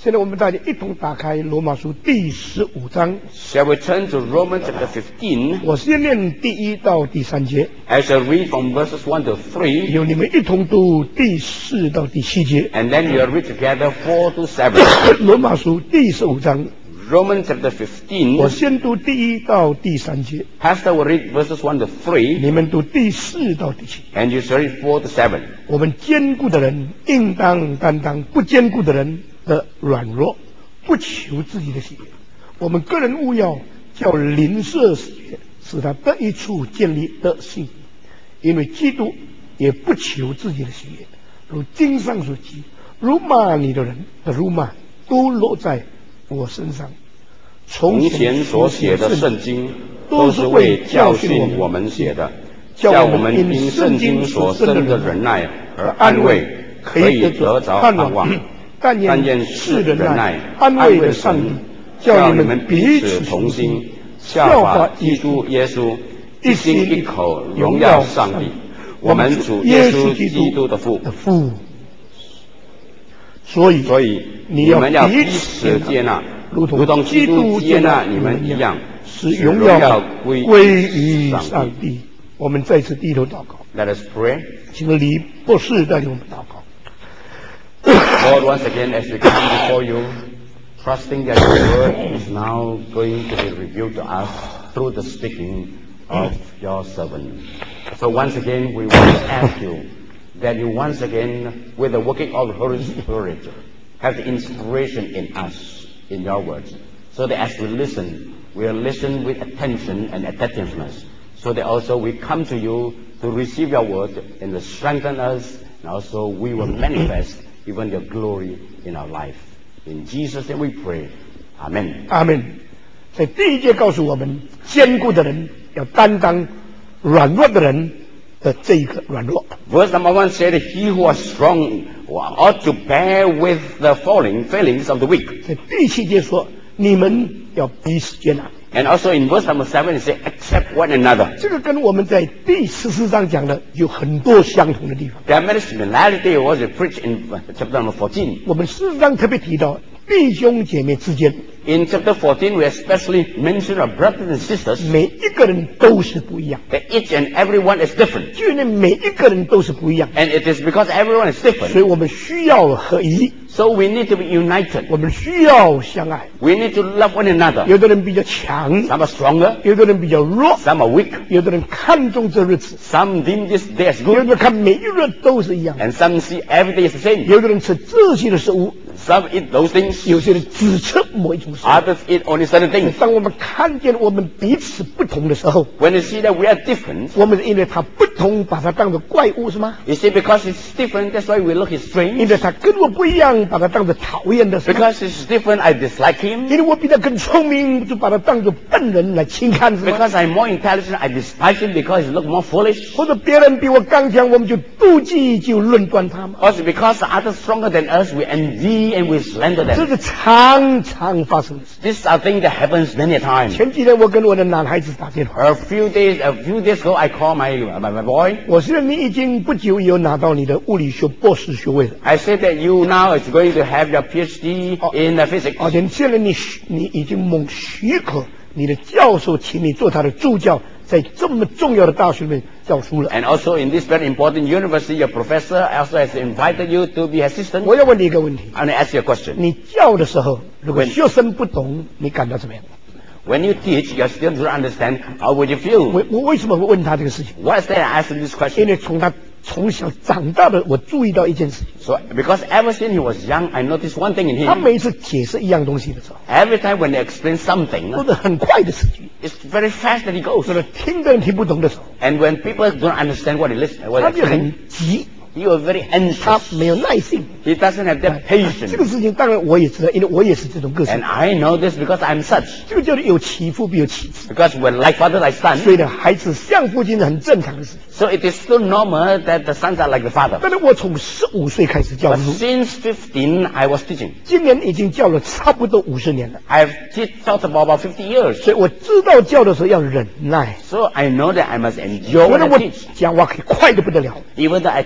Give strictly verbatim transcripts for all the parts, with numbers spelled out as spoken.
现在我们大家一同打开罗马书第十五章。 Shall we turn to Romans chapter fifteen? 我先念第一到第三节。 I shall read from verses one to three. 由你们一同读第四到第七节。 And then we will read together four to seven. 罗马书第十五章。 Romans chapter fifteen. 我先读第一到第三节。 Pastor will read verses one to three. 你们读第四到第七。 And you shall read four to seven. 我们坚固的人应当担当不坚固的人的软弱，不求自己的喜悦。我们个人务要叫邻舍喜悦，使他得一处建立的信心。因为基督也不求自己的喜悦，如经上所记，辱骂你的人的辱骂都落在我身上。 从前所写的圣经都是为教训我们写的，叫我们因圣经所生的忍耐和安慰，可以得着盼望。但愿是忍耐安慰的上帝，叫你们彼此同心，效法基督耶稣，一心一口荣耀上帝，我们主耶稣基督的父。 所以， 所以你们要彼此接纳，如同基督接纳你们一样， 使荣耀归于上帝。我们再次低头祷告。 Let us pray. 请李博士带领我们祷告。 Lord, once again, as we come before you, trusting that your word is now going to be revealed to us through the speaking of your servant. So once again, we want to ask you that you once again, with the working of the Holy Spirit, have the inspiration in us, in your words, so that as we listen, we'll listen with attention and attentiveness, so that also we come to you to receive your word and to strengthen us, and also we will manifest even your glory in our life. In Jesus' name we pray. Amen. Amen. 在第一节告诉我们，坚固的人要担当软弱的人的这一个软弱。 Verse number one said, "He who was strong ought to bear with the falling failings of the weak." 在第七节说，你们要彼此接纳。 And also in verse number seven, it says, "Accept one another." 这个跟我们在第十四章讲的有很多相同的地方。 There are many similarities was preached in chapter number fourteen. 我们十四章特别提到弟兄姐妹之间。 In chapter fourteen, we especially mention our brothers and sisters. 每一个人都是不一样。 That each and every one is different. 因为每一个人都是不一样。 And it is because everyone is different. 所以我们需要合一。 So we need to be united. 我们需要相爱。 We need to love one another. 有的人比较强 ，Some are stronger. 有的人比较弱 ，Some are weak. 有的人看重这日子 ，Some deem this day as 有的 good. 人看每一日都是一样 And some see every day is the same. 有的人吃这些的食物 Some eat those things. 有些人只吃某一种食物 Others eat only certain things. 当我们看见我们彼此不同的时候 When you see that we are different, 我们因为他不同把他当作怪物是吗？ you see, because it's different, that's why we look at strange. 因为他跟我不一样把他当作讨厌的是吗？ Because it's different, I dislike him. 因为我比他更聪明就把他当作笨人来轻看是吗？ Because I'm more intelligent, I despise him because he look more foolish. 或者别人比我刚强我们就妒忌就论断他吗？ Also because others stronger than us, we envy and we slander 这 them. 是常常发生的事。 This is a thing that happens many times. 前几天我跟我的男孩子打电话， A few days, a few days ago, I called my, my, my boy. 我说你已经不久有拿到你的物理学博士学位了， I said that you now is going to have your PhD in uh, physics. 而且现在你你已经蒙许可，你的教授请你做他的助教，在这么重要的大学里面教书了。 And also in this very important university, your professor also has invited you to be assistant. 我要问你一个问题， I want to ask you a question. 你教的时候，如果学生不懂，你感到怎么样？ When you teach, you still don't understand. How would you feel? 我我为什么会问他这个事情？ Why is that I asked him this 因 question? 为从他从小长大的，我注意到一件事情， So, because ever since he was young, I noticed one thing in 他 him. 每一次解释一样东西的时候， Every time when they explain 都 something, 是很快的事情， it's very fast that he goes. 就是听的人听不懂的时候， And when people don't understand what he listen, what 他 he 就 explain, 很急， he was very 他 anxious. 没有耐性。 He doesn't have that 这个 patience. 事情当然我也知道，因为我也是这种个性 And。I know this because I'm such. 这个叫做有其父必有其子， Because when like father, like 所 son, 以呢，孩子像父亲是很正常的事情。 so it is still normal that the sons are like the father. 但是我从十五岁开始教 But 书， since fifteen, I was teaching. 今年已经教了差不多五十年了， I've te- taught about about fifty years. 所以我知道教的时候要忍耐。 So I know that I must endure 觉 when 得 I 我 teach. 讲话可以快得不得了， Even though I can preach very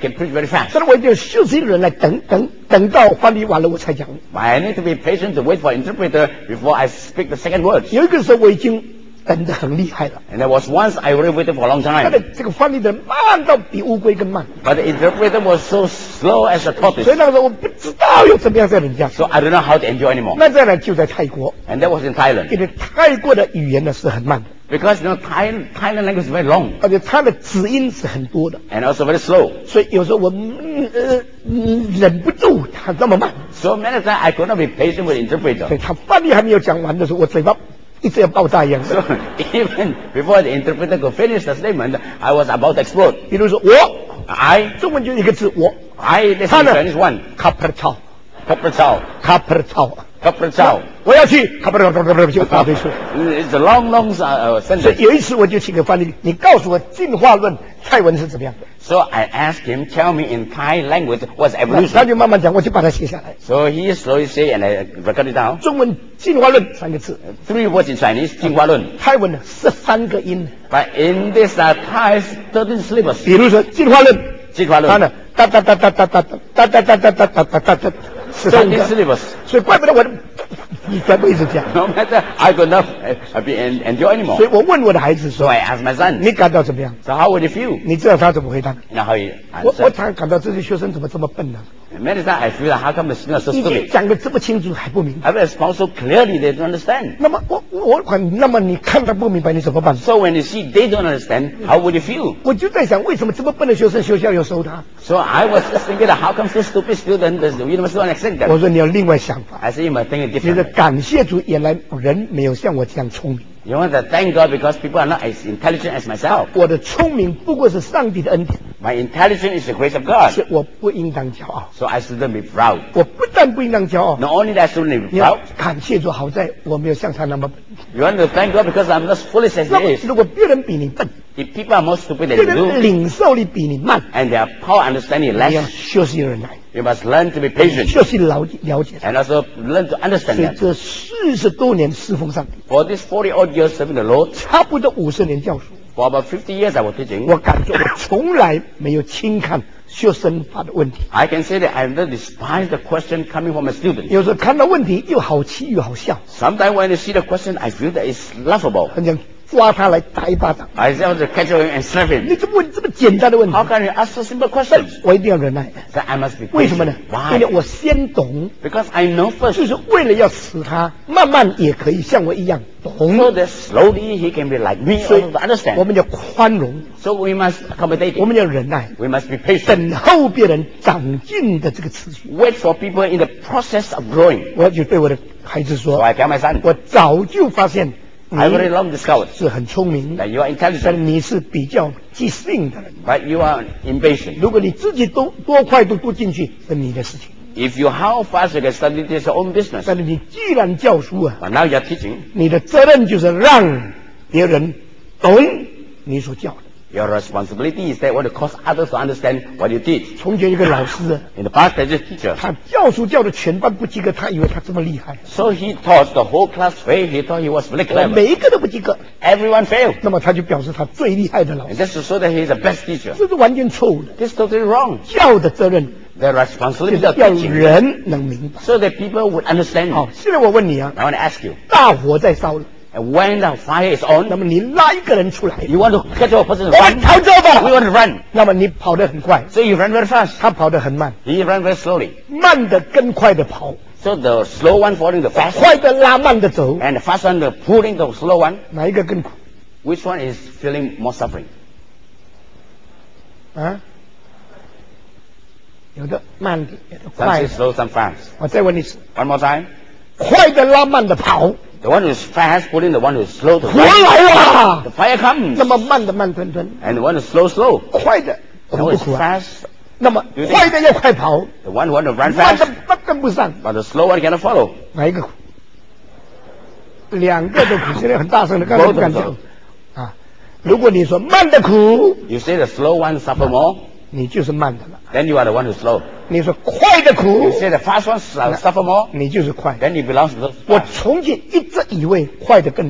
very fast. 但是我一定要休息人来等等等到翻译完了我才讲。 I need to be patient to wait for interpreter before I speak the second word. 有一个时候我已经等得很厉害了。 And there was once I already waited for a long 他的 time. 这个翻译的慢到比乌龟更慢， But the interpreter was so slow as a 所 tortoise. 以那个时候我不知道要怎么样在人家。 So I don't know how to enjoy anymore. 那再来就在泰国， And that was in Thailand. 因为泰国的语言呢是很慢的， Because, you know, Thai, Thailand language is very long 而且它的子音是很多的， and also very slow. 所以有时候我嗯呃嗯忍不住它那么慢， So many times I could not be patient with the 所 interpreter. 以他翻译还没有讲完的时候，我嘴巴一直要爆炸一样的。 So even before the interpreter could finish the statement, I was about to explode. 比如说我， I, 中文就一个字我， I, this is 他呢 Chinese one. 卡普尔超， Copper chow. 卡普尔超， Copper chow. 我要去卡普尔超，就大堆出。 It's a long, long uh, 所以 sentence. 有一次我就请个翻译，你告诉我进化论泰文是怎么样的？ So I asked him, tell me in Thai language what's 那 evolution. 他就慢慢讲，我就把它写下来。 So he slowly say, and I record it down. 中文进化论三个字， Three words in Chinese, 进化论. 泰文呢十三个音。 But in this uh, Thai, thirteen syllables. 比如说进化论， 进化论它呢哒哒哒哒哒哒哒哒哒哒哒哒哒哒哒十三个 thirteen，syllables. 所以怪不得我你全部一直讲。 No matter, I could not uh, be en- enjoy anymore. 所以我问我的孩子 So 说 I asked my son, 你感到怎么样？ so how would you feel? 你知道他怎么回答？ You know how he 我我 answered? 常感到这些学生怎么这么笨呢？ Many times I feel like how come the students are so 已经 stupid? 讲的这么清楚还不明白。 I will explain so clearly they don't understand. 那么我我管，那么你看他不明白你怎么办？ So when you see they don't understand, how would you feel? 我就在想，为什么这么笨的学生学校要收他？ So I was just thinking that how come so stupid student does the university don't accept 我 them? 说你要另外想法， I say you must think it 你的 differently. 感谢主，原来人没有像我这样聪明。 You want to thank God because people are not as intelligent as myself. 我的聪明不过是上帝的恩典， My intelligence is the grace of God. 所以我不应当骄傲。 So I shouldn't be proud. 我不但不应当骄傲， Not only that, I shouldn't be 你要 proud. 感谢主，好在我没有像他那么笨。 You want to thank God because I'm not foolish as 那么 he is. 如果别人比你笨， If people are more stupid 别 than 人 you 领受力比你慢， and their power understanding 你要 less, 学习忍耐， you must learn to be patient 学习了解了解他。 and also learn to understand 所以 that. 这四十多年侍奉上帝， For these forty odd years serving the Lord, 差不多五十年教书， for about fifty years I was teaching, 我感觉我从来没有轻看学生发的问题。 I can say that I never despise the question coming from a student. 有时候看到问题又好气又好笑， Sometimes when you see the question, I feel that it's laughable. 很想抓他来打一巴掌。 I just want to catch him and slap 你 him. 怎么问这么简单的问题 How？can you ask so simple questions? 我一定要忍耐。 That I must be 为什么呢 patient.？ 因为 Why? 我先懂， Because I know 就 first. 是为了要使他慢慢也可以像我一样 So 懂。 that slowly he can be like me 所以 also to understand. 我们要宽容， So we must accommodate 我 him. 们要忍耐， We must be patient. 等候别人长进的这个次序。 Wait for people in the process of growing. 我就对我的孩子 So 说， I tell my son, 我早就发现 I very 你 long discovered 是很聪明， that you are 但 intelligent, 你是比较即兴的人。 but you are impatient. 如果你自己多多快都读进去，是你的事情。 If you how fast you can study, this is your own business. 但是你既然教书啊， But now you are teaching. 你的责任就是让别人懂你所教的。 Your responsibility is that what to cause others to understand what you teach. 从前一个老师啊， In the past, there's a teacher. 他教书教的全班不及格，他以为他这么厉害， So he taught the whole class failed. He thought he was really 我 clever. 每一个都不及格， Everyone failed. 那么他就表示他最厉害的老 And 师， just to show that he is the best teacher. 这是完全错误的。 This is totally wrong. 教的责任 The 就 responsibility 是 of 要 teaching 人能明白。 so that people would understand. 好，现在我问你啊， I want to ask you, 大火在烧了， and when the fire is 那 on, 么你拉一个人出来， you want to catch a person and 我们 run. 逃走 We 吧。 want to run. 那么你跑得很快， So you run very fast. 他跑得很慢， He ran very slowly. 慢的跟快的跑， So the slow one following the fast, 快的拉慢的走， and the fast one the pulling the slow one. 哪一个更苦 Which one is feeling more suffering? 啊？有的慢点，有的 Some 快 say。slow, some fast. 我再问一次， One more time. 快的拉慢的跑， The one who's fast pulling the one who's slow to 火 run. 来了 The。fire comes. 那么慢的慢吞吞， And the one who's slow, slow. 快的 The 苦 one 不 who's 苦啊？ fast, 那么有点快的要快跑， the one who want to run 慢的 fast, 不跟不上， but the slow one cannot follow. 哪一个苦？两个都苦，现在很大声的，刚才不敢讲啊。如果你说慢的苦， You say the slow one suffer more, 你就是慢的了； then you are the one who's slow. 你说快的苦 You，say the fast one su- suffer more, 你就是快。 then you belong to the 我 fast. 从前一直以为快的更苦，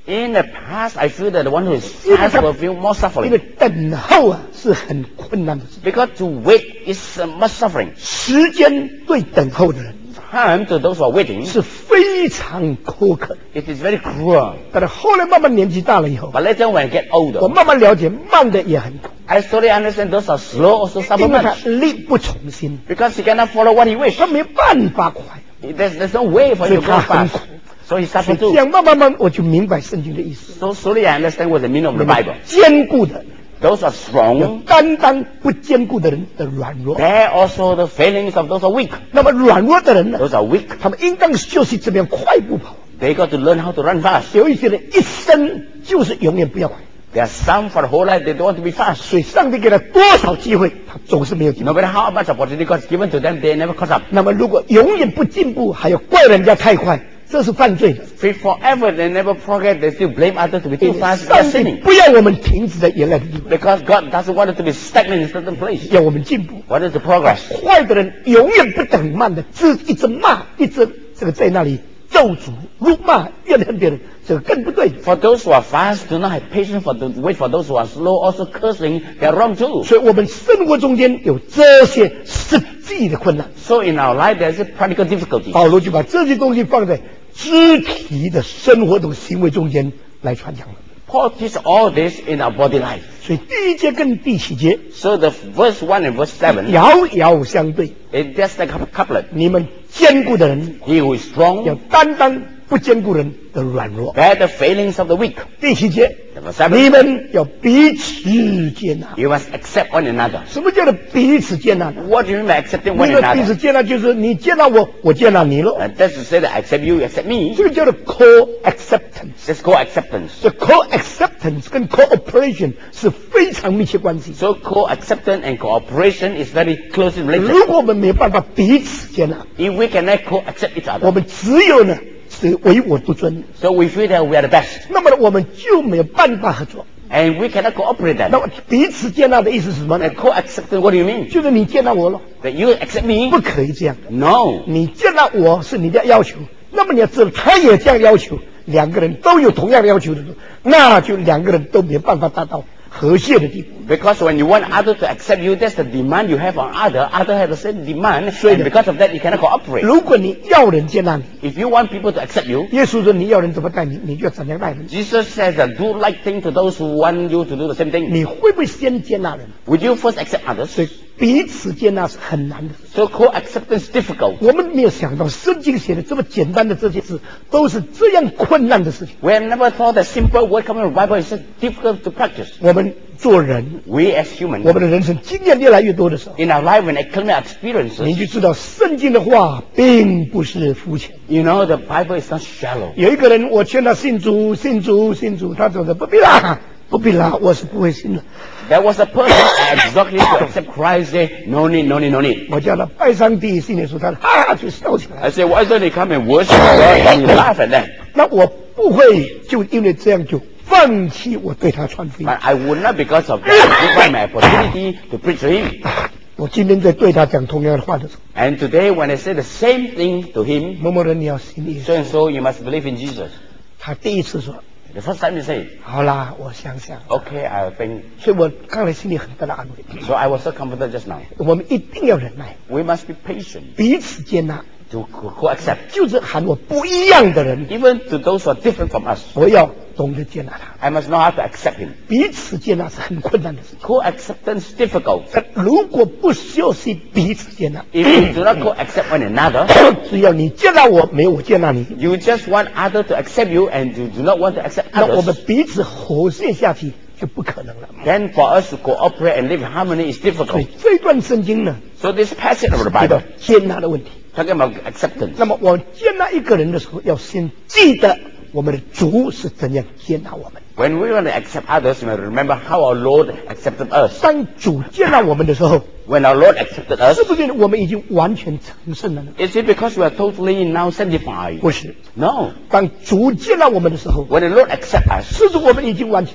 In the past, I feel that the one who is fast will feel more 因为 suffering. 等候啊是很困难的事情， Because to wait is uh, much suffering. 时间对等候的人 Time to those who are waiting, 是非常苛刻的。 it is very cruel. 但是后来慢慢年纪大了以后， But later when I get 我 older, 慢慢了解，慢的也很苦， I slowly understand those are slow also suffer 因为他 much. 力不从心， Because he cannot follow what he wishes. 他没办法快。 There's, there's no way for him to go 所以他很 fast. 苦。 So he 所 suffered 以这 too. 样慢慢慢，我就明白圣经的意思。 So slowly I understand what the meaning of the Bible. 坚固的 Those are 要 strong. 担当不坚固的人的软弱。 Bear also the failings of those who are weak. 那么软弱的人呢？ Those are weak. 他们应当休息这边快步跑。 They got to learn how to run fast. 有一些人一生就是永远不要快， There are some for the whole life they don't want to be fast. 所以上帝给他多少机会，他总是没有进 No 步。 matter how much opportunity God is given to them, they never caught up. 那么如果永远不进步，还要怪人家太快，这是犯罪的。 If forever they never progress, they still blame others to be too fast. They 上 are 帝 sinning. 不要我们停止在原来的地方， Because God doesn't want it to be stagnant in a certain place. 要我们进步。 What is the progress? 坏的人永远不等慢的，只一直骂，一直这个在那里咒诅、辱骂、怨恨别人，这个更不对。 For those who are fast, do not have patience for the wait for those who are slow, also cursing, they are wrong too. 所以我们生活中间有这些实际的困难， So in our life, there is a practical difficulty. 保罗就把这些东西放在肢体的生活中、行为中间来传讲了。 Paul teaches all this in our body life. 所以第一节跟第七节 So the verse one and verse seven, 遥遥相对。 it just like a couplet. 你们坚固的人 He who is 要 strong, 担当不坚固人的软弱。 bear the failings of the weak. 第七节， Verse 你 seven, 们要彼此接纳。 you must accept one another. 什么叫做彼此接纳呢？ What do you mean by accepting one 那个彼此 another? 接纳就是你接纳我，我接纳你喽。 And that's to say that I accept you, you accept me. 这个叫做 co-acceptance。 That's called acceptance. 这 co-acceptance 跟 cooperation 是非常密切关系。 So co-acceptance and cooperation is very closely related. 如果我们没有办法彼此接纳， If we cannot co-accept each 我 other, 们只有呢是唯我独尊， so we feel that we are the best, 那么呢我们就没有办法合作。 and we cannot cooperate 那 then. 么彼此接纳的意思是什么呢 And？co-acceptance, what do you mean? 就是你接纳我了， That you accept me? 不可以这样。 No. 你接纳我是你的要求，那么你要知道他也这样要求，两个人都有同样的要求的时候，那就两个人都没有办法达到和谐的地步。 Because when you want others to accept you, that's the demand you have on other. Other have the same demand, Right. and because of that, you cannot cooperate. 如果你要人接纳你， If you want people to accept you, 耶稣说你要人怎么待你，你就要怎样待人。 Jesus says that do like thing to those who want you to do the same thing. 你会不会先接纳人？ Would you first accept others? 所以彼此接纳是很难的。 So co-acceptance is difficult. 我们没有想到圣经写的这么简单的这些字，都是这样困难的事情。 We have never thought that simple word coming from the Bible is so difficult to practice. 我们做人， We as 我 humans, 们的人生经验越来越多的时候， in our life, when accumulate 你 experiences, 就知道圣经的话并不是肤浅。 you know the Bible is not shallow. 有一个人，我劝他信主，信主，信主，他走的不必啦，不必啦，我是不会信的。 There was a person I exhorted him to accept Christ, say, no need, no need, no need. 我叫他拜上帝，信的时候，他哈哈就笑起来。 I said, why don't you come and worship God? And he laughed at that. 那我不会就因为这样就放弃我对他传福音。 But I would not, because of that, give up my opportunity to preach to him. 我今天在对他讲同样的话的时候， And today, when I say the same thing to him, 某某人你要信耶稣。 so and so, you must believe in Jesus. 他第一次说 The first time he said, 好啦，我想想。 okay, I think. 所以我刚才心里很大的安慰。 So I was so comforted just now. 我们一定要忍耐， We must be patient 彼此接纳， to co- co-accept. 就是喊我不一样的人， Even to those who are different from us, 我要懂得接纳他。 I must know how to accept him. 彼此接纳是很困难的事情。 Co-acceptance is difficult. 但如果不休息彼此接纳， If you do not co-accept one another, 只要你接纳我，没有我接纳你， you just want others to accept you and you do not want to accept 那我们 others, 彼此和谐下去就不可能了。 then for us to cooperate and live in harmony is 所以 difficult. 这段圣经呢， So this passage of the 提到 Bible, 接纳的问题。 talking about acceptance. 那么我接纳一个人的时候，要先记得我们的主是怎样接纳我们。 When we want to accept others, we must remember how our Lord accepted us. 当主接纳我们的时候， When our Lord accepted us, 是不是我们已经完全成圣了呢？ is it because we are totally now sanctified? 不是。 No. 当主接纳我们的时候， When the Lord accepts us, 是不是我们已经完全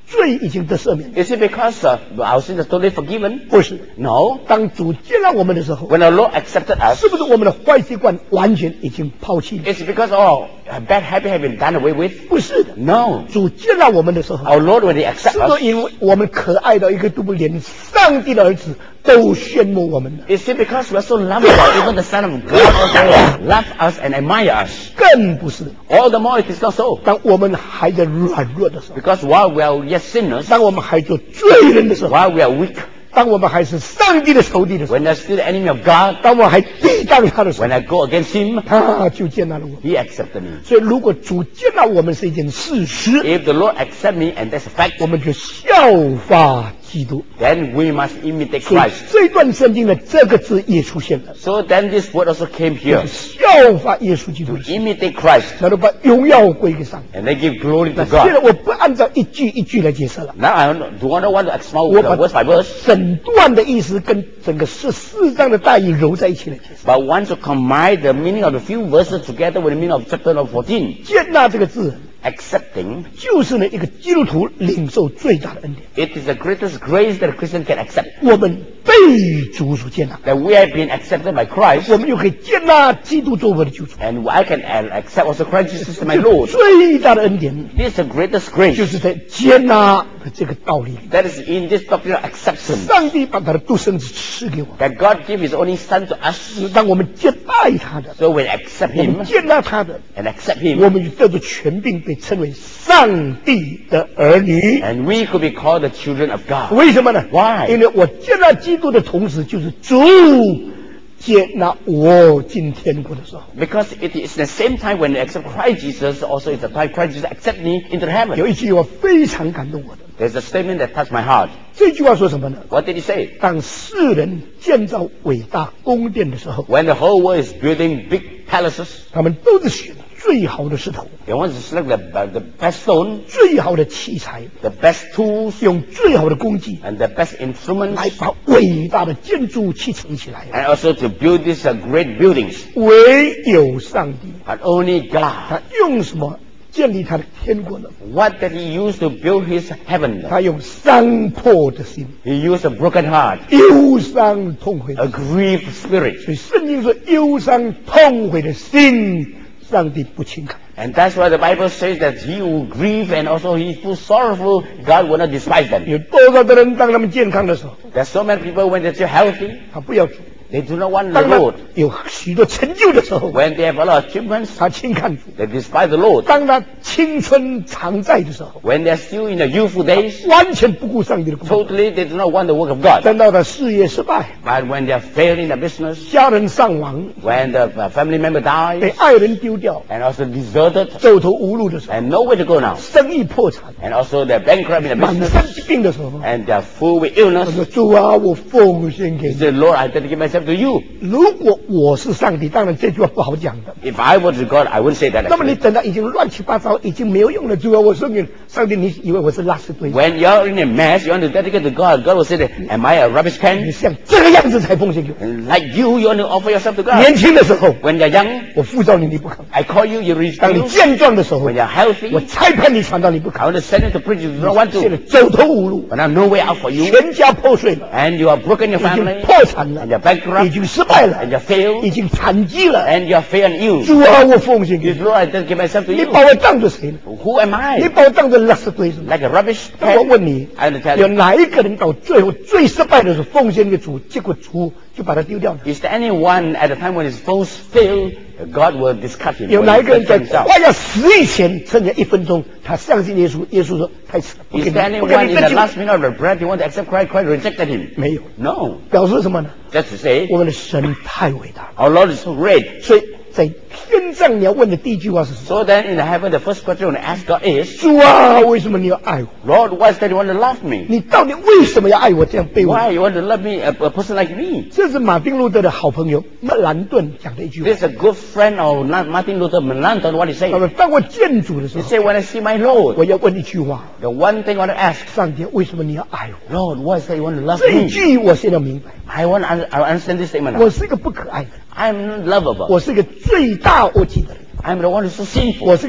罪已经得赦免。 Is it because uh, our sins are totally forgiven? 不是， No. 当主接纳我们的时候， When our Lord accepted us, 是不是我们的坏习惯完全已经抛弃了？ it's because all bad habits have been done away with? 不是的， No. 主接纳我们的时候， Our Lord, when He 是 accepts 不 us, 是因为我们可爱到一个都不连上帝的儿子都羡慕我们呢？ is it because we're so lovable, even the Son of God also love us and admire us? 更不是。 All the more it is not so. 当我们还在软弱的时候， Because while we are yet sinners, 当我们还做罪人的时候， while we are weak, 当我们还是上帝的仇敌的时候， when we're still the enemy of God, 当我们还抵挡他的时候， when I go against Him, 他就接纳了我们。 He accepted me. 所以，如果主接纳我们是一件事实， If the Lord accepts me and that's a fact, 我们就效法基督。 then we must imitate 所以 Christ. 这一段圣经的这个字也出现了， So then this word also came 就 here, 是效法耶稣基督 to 的事， imitate Christ, 然后把荣耀归给上帝。 and they give glory 那 to 现在 God. 我不按照一句一句来解释了， Now I don't, do not want to expound 我 the 把 verse by verse, 整段的意思跟整个十四章的大意揉在一起来解释。 but want to combine the meaning of the few verses together with the meaning of chapter number fourteen. 接纳这个字， Accepting, 就是呢一个基督徒领受最大的恩典。 it is the greatest grace that a Christian can accept. 我们被主所接纳， That we have been accepted by Christ, 我们就可以接纳基督做我的救主。 and I can uh, accept also Christ Jesus as my 这 Lord. 最大的恩典 This is the greatest grace. 就是在接纳的这个道理里， That is in this doctrine of acceptance. 上帝把他的独生子赐给我们， That God gave His only Son to us. 当我们接待他的， So we accept 我 Him 们接纳他的， and accept 我 Him, 们就得着权柄，被称为上帝的儿女。 and we could be called the children of God. 为什么呢？ Why? 因为我接纳基督的同时，就是主接纳我进天国的时候。 Because it is the same time when I accept Christ Jesus, also it's the time Christ Jesus accept me into 有 heaven. 一句话非常感动我的， There's a statement that touched my heart. 这句话说什么呢？ What did He say? 当世人建造伟大宫殿的时候， When the whole world is building big palaces, 他们都是选最好的石头、 they want to select the, uh, the best stone, 最好的器材， the best tools, 用最好的工具 and the best instruments, 来把伟大的建筑砌成起来。 and also to build these uh, great buildings. 唯有上帝， But only God. 他用什么建立他的天国呢？ What did He use to build His heaven? 他用伤破的心， He used a broken heart, 忧伤痛悔的 a 心。 grieved spirit. 所以圣经说，忧伤痛悔的心，上帝不轻看。 And that's why the Bible says that he who grieve and also he who sorrowful, God will not despise them. 有多少的人当他们健康的时候， There's so many people when they're still healthy, 他不要主； they do not want the 当他 Lord. 有许多成就的时候， When they have a lot of achievements, 他轻看主； they despise the Lord. 当他青春常在的时候， When they're still in the youthful days, 完全不顾上帝的工作。 totally they do not want the work of God. 等到他事业失败， But when they are failing the business, 家人丧亡， when the uh, family member 被 dies, 爱人丢掉， and also deserted, 走投无路的时候， and nowhere to go now, 生意破产， and also they're bankrupt in the 满身 business, 疾病的时候， and they're full with 他 illness, 说：“主啊，我奉献给 he 你。 said, Lord, I dedicate myself to you. ” 如果我是上帝，当然这句话不好讲的。 If I were to God, I wouldn't say that 那么你 actually. 等到已经乱七八糟，已经没有用了，主啊，我送给你上帝，你以为我是垃圾堆？ When you're in a mess, you want to dedicate to God, God will say that, am I a rubbish 你 can? 像这个样子才奉献给我。 And like you, you want to offer yourself to God. 年轻的时候， When you're young, 我呼召你，你不肯； I call you, you 当你 refuse. 健壮的时候， When you're healthy, 我差派你传道，你不 I 肯。 want to send you to preach, you do not want 现在 to. 走投无路， But now no way out for you. 全家破碎了， And you are broken your 已经 family, 破产了 and，you're bankrupt, 已经失败了 and，you're failed, 已经残疾了。 and you're fair and ill. 主啊，我奉献给 You 你， Lord, I dedicate myself to 你 you. 把我当作谁呢？ Who am 你 I? 把我当作垃圾堆是吗？ Like a rubbish 那我 can? 问你， I want to tell 有 you, 哪一个人到最后最失败的时候奉献给主，结果主就把他丢掉了？ is there anyone at the time when his foes fail, God will discard him? 有 when 哪 he 一个人 fails 在 himself? 快要死以前，剩下一分钟，他相信耶稣？耶稣说太迟了，不给 Is 你 there， 不给 anyone 你 in 得 the 救。 last minute of the breath you want to accept Christ? Christ rejected him. 没有， No. 表示什么呢？ Just to say, 我们的神太伟大了。 our Lord is so great. 所以在天上你要问的第一句话是什么？ So then in the heaven, the first question you want to ask God is, 主啊，为什么你要爱我？ Lord, why is that you want to love me? 你到底为什么要爱我这样卑微？ Why you want to love me, a, a person like me? 这是马丁路德的好朋友麦兰顿讲的一句话。 This is a good friend of Martin Luther Melanchthon, what he 他 said. 们当我见主的时 He 候， said, when I see my Lord, 我要问一句话： the one thing I want to ask, 上帝，为什么你要爱我？ Lord, why is that you want to love 这一 me? 句我现在明白， I want to un- I understand this statement 我 now. 是一个不可爱的人， I'm not lovable. 我是一个罪大恶极的人， I'm the one who's so sinful. 我是个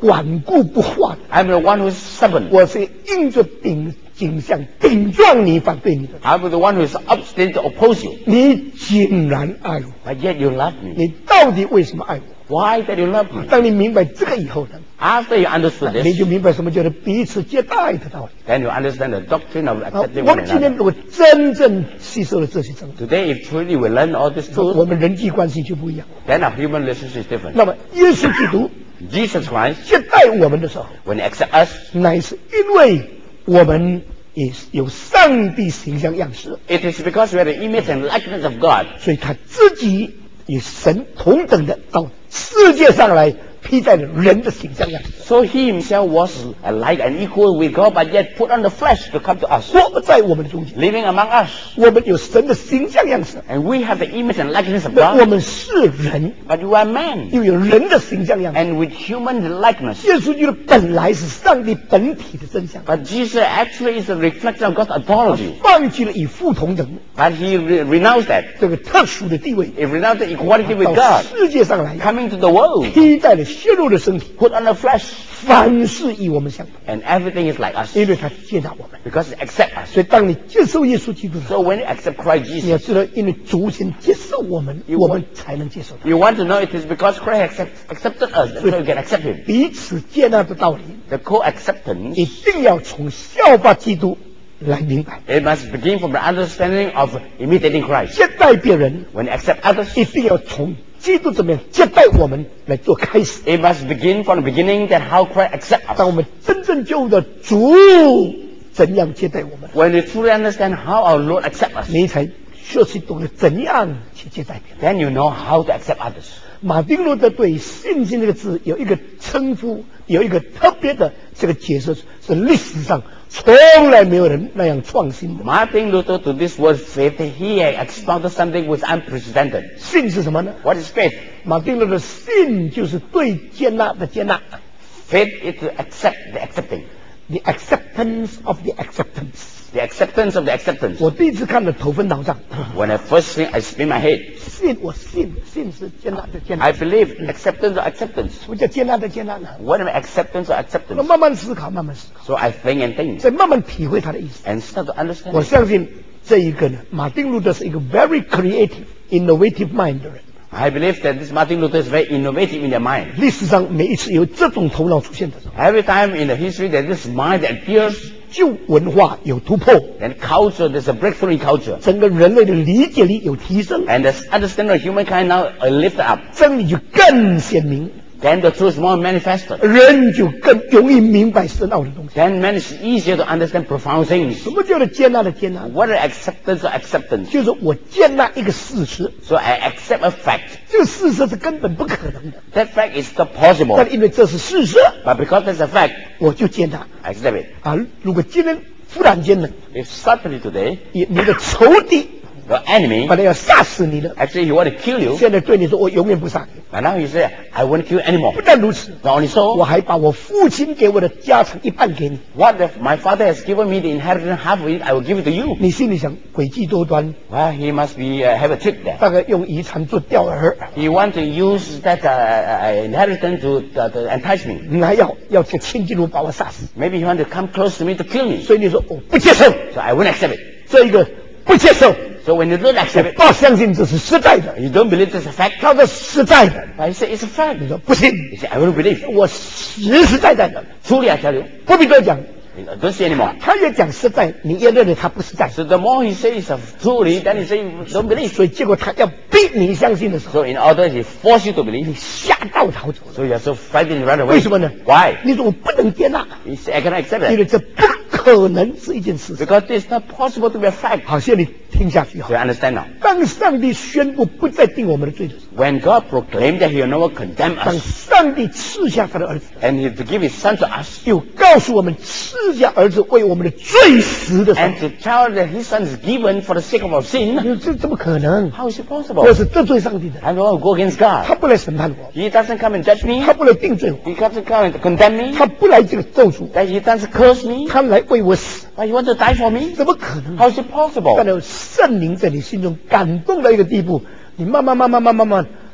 顽固不化的， I'm the one who is stubborn. 我是硬着顶颈项顶撞你反对你的， I'm the one who is obstinate to oppose you. 你竟然爱我， But yet you love me. 你到底为什么爱我？ Why that you love me? 当你明白这个以后呢， After you understood 你 this, 就明白什么叫做彼此接待的道理。 then you understand the doctrine of 啊 accepting 我 one 们今天 another. 如果真正吸收了这些真理， Today, if truly we learn all this 我 truth, 们人际关系就不一样。 then our human relationship is different. 那么耶稣基督 Jesus Christ, 接待我们的时候， when he accepts us, 乃是因为我们也是有上帝形象样式， it is because we are the image and likeness of God. 所以他自己与神同等的到世界上来披戴了人的形象样式， So he himself was alike and equal with God, but yet put on the flesh to come to us, 活在我们的中间。 living among us. 我们有神的形象样式， And we have the image and likeness of 那我 God, 们是人， but you are man, 又有人的形象样式。 and with human likeness. 耶稣基督本来是上帝本体的真相， But Jesus actually is a reflection of God's 他 ontology. 放弃了与父同等 But he re- renounced that. 这个特殊的地位， He renounced the equality with 到 God, 世界上来， coming to the world, 披戴了血肉的身体， put on the flesh, 凡事与我们相同， and everything is like us, 因为他接纳我们。 because he accepts us. 所以，当你接受耶稣基督的时 So 候， when you accept Christ 你要 Jesus, 知道，因为主先接受我们， You 我们才能接受他。 you want to know it is because Christ accept, accepted us, and so you can accept him. 彼此接纳的道理， The co-acceptance, 一定要从效法基督来明白。 it must begin from the understanding of imitating Christ. 接待别人， When you accept others, 一定要从基督怎么样接待我们来做开始。 it must begin from the beginning that how Christ accepts 当我 us. 们真正就的主怎样接待我们， When you truly understand how our Lord accepts us, 你才学习懂得怎样去接待别人。 then you know how to accept others. 马丁路德对信心这个字有一个称呼，有一个特别的这个解释，是历史上从来没有人那样创新的。 Martin Luther, to this word faith, he expounded something which unprecedented. 信是什么呢？ What is faith? 马丁路德信就是对接纳的接纳 Faith is to accept the accepting. ，the acceptance of the acceptance。 The acceptance of the acceptance. 我第一次看了头昏脑胀， When I first think, I spin my head. 信我信信是接纳的接纳， I believe acceptance or acceptance. 什么叫接纳的接纳呢？ What am I acceptance or 那 acceptance? 慢慢思考，慢慢思考， So I think and think 再慢慢体会他的意思。 and start to understand. 我 it. 相信这一个呢，马丁路德是一个 very creative, innovative mind 的人。 I believe that this Martin Luther is very innovative in their mind. 历史上每一次有这种头脑出现的时候， Every time in the history that this mind that appears, 就文化有突破， then culture, there's a breakthrough in culture. 整个人类的理解力有提升， And the understanding of humankind now are lifted up. 真理就更显明， Then the truth is more manifested. 人就更容易明白深奥的东西。 Then man is easier to understand profound things. 什么叫做接纳的接纳？ What is acceptance or acceptance? 就是我接纳一个事实， So I accept a fact. 这个事实是根本不可能的， That fact is not possible. 但因为这是事实， But because that's a fact, 我就接纳 I accept it. 啊。如果今天忽然间呢， If suddenly today, 你你的仇敌 your enemy, 本来要杀死你的， actually he want to kill you, 现在对你说我永远不杀你。 and now he say, I won't kill you 不 anymore. 但如此， Not only 我 so, 还把我父亲给我的家产一半给你。 what if my father has given me the inheritance, half of it, I will give it to you. 你心里想诡计多端， Well, he must be uh, have a trick there. 大概用遗产做钓饵， He want to use that uh, uh, inheritance to, uh, to entice me. 你还要要这个亲近我把我杀死。 Maybe he want to come close to me to kill me. 所以你说我不接受 So I won't accept it. 这一个不接受， So when you don't 我 accept it, 不相信这是实在的， you don't believe this is a fact. 它是实在的。 I say it's a fact. 你说不信， He say I won't believe. 我实实在在的， Truly I tell you, 不必多讲。 don't say anymore. 他越讲实在，你越认为他不实在， So the more he says of truly, then he say don't believe. 所以结果他要逼你相信的时候， So in order he force you to believe, 吓到逃走了。 so you are so frightened you run away. 为什么呢？ Why? 你说我不能接纳， He say I cannot accept 因为 it 这不可能是一件事实。 because it's not possible to be a fact. 好，现在你听下去 So 哈 you。understand now? 当上帝宣布不再定我们的罪的时候， When God proclaimed that He will never condemn 当 us 上帝赐下他的儿子， and He to give His Son to us 又告诉我们赐下儿子为我们的罪死的时候 and，to tell that His Son is given for the sake of our 你 sin, 说这怎么可能？ how is it 我 possible? 是得罪上帝的， I don't want to go against 他 God. 不来审判我， He doesn't come and judge me. 他不来定罪我， He doesn't come and condemn me. 他不来这个咒诅， That He doesn't curse me. 他来为我死， But He wants to die for me. 怎么可能？ How is it possible? 但有圣灵在你心中感动到一个地步，你慢慢慢慢慢慢慢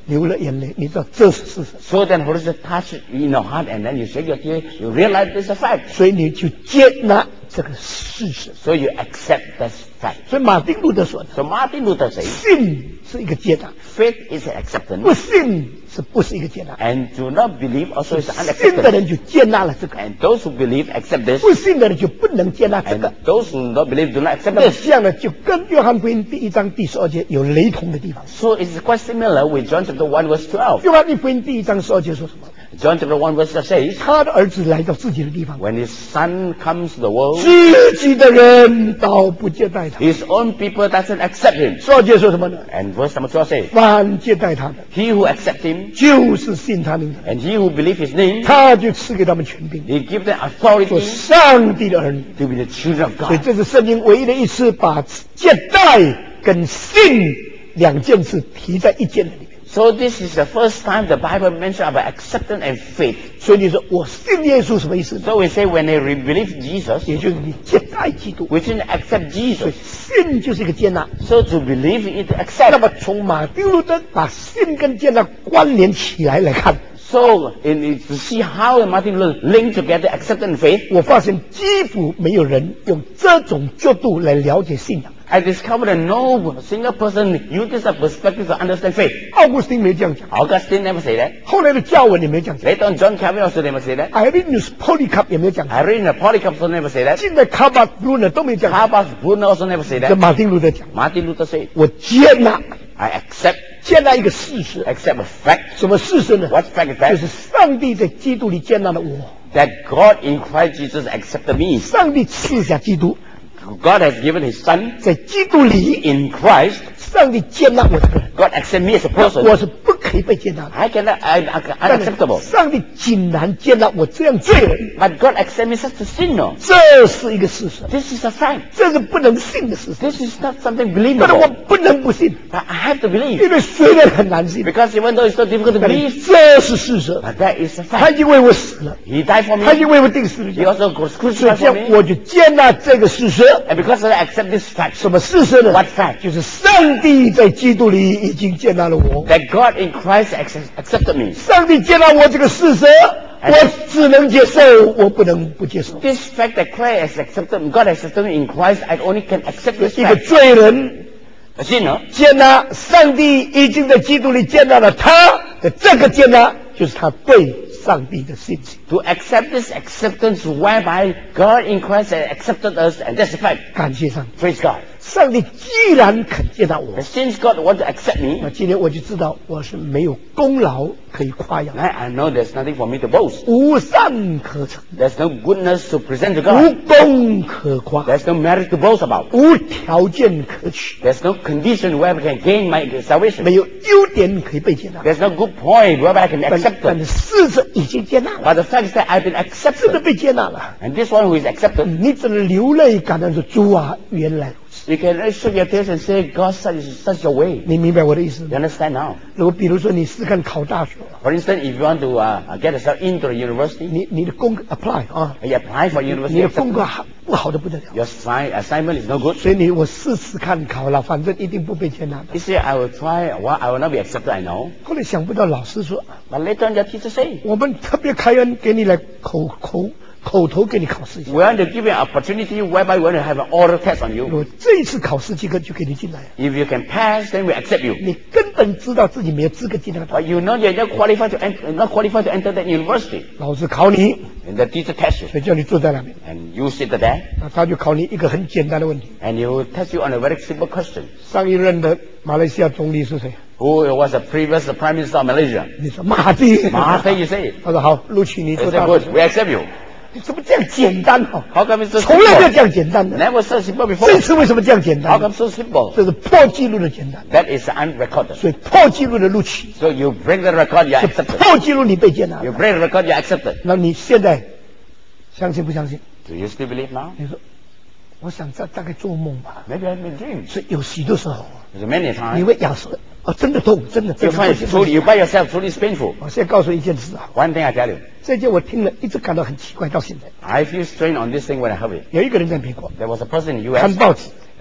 流了眼泪，你知道这是事实。 So then Holy Spirit touch in your heart and then you shake your tear, you realize this is a fact. 所以你就接纳这个事实。 So you accept this fact. 所以马丁路德说的， So Martin Luther says, 信是一个接纳， faith is an 不 acceptance 信是不是一个接纳？ and do not believe also is an 信的 acceptance. 人就接纳了这个， And those who believe accept this 不信的人就不能接纳这 and 个。 those who do not believe do not accept 那么 this. 这样呢，就跟约翰福音第一章第十二节有雷同的地方。 So it's quite similar with John chapter one verse twelve. 约翰福音第一章十二节说什么？ John chapter one verse twelve says, 他的儿子来到自己的地方， when his son comes to the world, 自己的人倒不接待他。 his own people doesn't accept him. 十二节说什么呢？ And verse number twelve says, 凡接待他的， he who accepts him 就是信他名的人， and he who believes his name, 他就赐给他们权柄， he gives them 做 authority 上帝的儿女。 to be the children of 所以 God. 这是圣经唯一的一次把接待跟信两件事提在一件的里面。 So this is the first time the Bible mentions about acceptance and faith. 所以你说我信耶稣什么意思呢？ So we say when they re- believe Jesus, 也就是你接待基督， we shouldn't accept 所以 Jesus. 信就是一个接纳。 So to believe is to 那 accept. 么从马丁路德把信跟接纳关联起来来看， So in, to see how Martin Luther linked together acceptance and faith, 我发现几乎没有人用这种角度来了解信仰。 I discovered that no single person uses a perspective to understand faith. 奥古斯丁没这样讲， Augustine never said that. 后来的教文也没这样讲 Later on, John Calvin also never said that. ，Irenaeus Polycarp 也没有讲， I read in the Polycarp also never said that. 近代卡巴布呢都没讲。 Harbach Brunner also never said 这 that. 马丁路德讲， Martin Luther said, 我接纳， I accept, 接纳一个事实。 accept a fact. 什么事实呢？ What fact is 就 that? 是上帝在基督里接纳了我， That God in Christ Jesus accepted me. 上帝赐下基督， God has given his son 在基督里， in Christ. 上帝接纳我这个人， God accept me as a person. 我是不可以被接纳的。 I cannot, I, I, 但是 unacceptable. 上帝竟然接纳我这样罪人， But God accept me such a sinner. 这是一个事实， This is a fact. 这是不能信的事实。 This is not something 但是我 believable. 不能不信， But I have to believe. 因为虽然很难信， Because even though it's so difficult to 但 believe, 是这是事实。 but that is a 他 fact. 已经为我死了， He died for 他已经 me. 为我定死了 He 价， also was 所以 crucified 这 for 样 me. 我就接纳这个事实。 And because I accept this fact, 什么事实呢 What fact? 就是上帝在基督里已经接纳了我。 that God in Christ accept- accepted me. 上帝接纳我这个事实，我只能接受，我不能不接受。 This fact that Christ has accepted, God has accepted me in Christ, I only can accept this 一个 fact. 罪人 A sinner, 接纳上帝已经在基督里接纳了他的这个接纳，就是他对上帝的信心。 to accept this acceptance whereby God in Christ has accepted us, and that's the fact. 感谢上帝， Praise God. 上帝既然肯接纳我 And，since God wants to accept 那 me, 今天我就知道我是没有功劳可以夸耀， I, I know there's nothing for me to boast. 无善可陈， There's no goodness to present to 无 God. 功可夸， There's no merit to boast about. 无条件可取， There's no condition where we can gain my salvation. 没有优点可以被接纳。 There's no good point whereby I can 但 accept 但 it. 是事实已经接纳了， But the fact is that I've been 真的 accepted. 被接纳了。 And this one who is accepted, 你只能流泪感叹说：“主啊，原来如此。 you can really shake your tears and say, God, such is such a way. ” 你明白我的意思 You 吗？ understand now? 如果比如说你试看考大学， For instance, if you want to uh, get yourself into the university, 你你的功课 apply 啊， you apply for 你 university 的功 acceptance. 课好不好的不得了， Your assi- assignment is no good. 所以你我试试看考了，反正一定不被接纳的。 You say, I will try, well, I will not be accepted, I know. 后来想不到老师说， But later on, your teacher say, 我们特别开恩给你来口口口头给你考试一下， we want to give you an opportunity whereby we want to have an oral test on you. 我这一次考试及格就给你进来， If you can pass, then we accept you. 你根本知道自己没有资格进那个大 But 学， you know you're not qualified to enter, not qualified to enter that university. 老师考你， And the teacher tests you. 所以叫你坐在那边， And you sit there, 那他就考你一个很简单的问题。 and he will test you on a very simple question. 上一任的马来西亚总理是谁？ Who was the previous Prime Minister of Malaysia? 你说马蒂。 Mahathir, you say. 他说好，录取你 They 做 say, 大 good, 使。 we accept you. 你怎么这样简单哦？ How come it's so 从来没有这 simple? 样简单的。 Never so simple 这 before. 次为什么这样简 How 单？ come so simple? 这是破纪录的简单， That is unrecorded. 所以破纪录的录取， So you break the record, you are 是 accepted. 破纪录你被接纳 You 了。 break the record, you are accepted. 那你现在相信不相信？ Do you still believe now? 你说，我想这大概做梦吧。 Maybe I've been dreaming. 所以有许多时候， There's many 你 times 会咬舌，哦，真的痛，真的真 you 的 find 痛 it's truly, you by yourself, truly is painful. 我现在告诉你一件事啊， One thing I tell you, 这件我听了一直感到很奇怪，到现在。 I feel strained on this thing when I heard it. 有一个人在美国 There was a person in the U 看 S 报纸，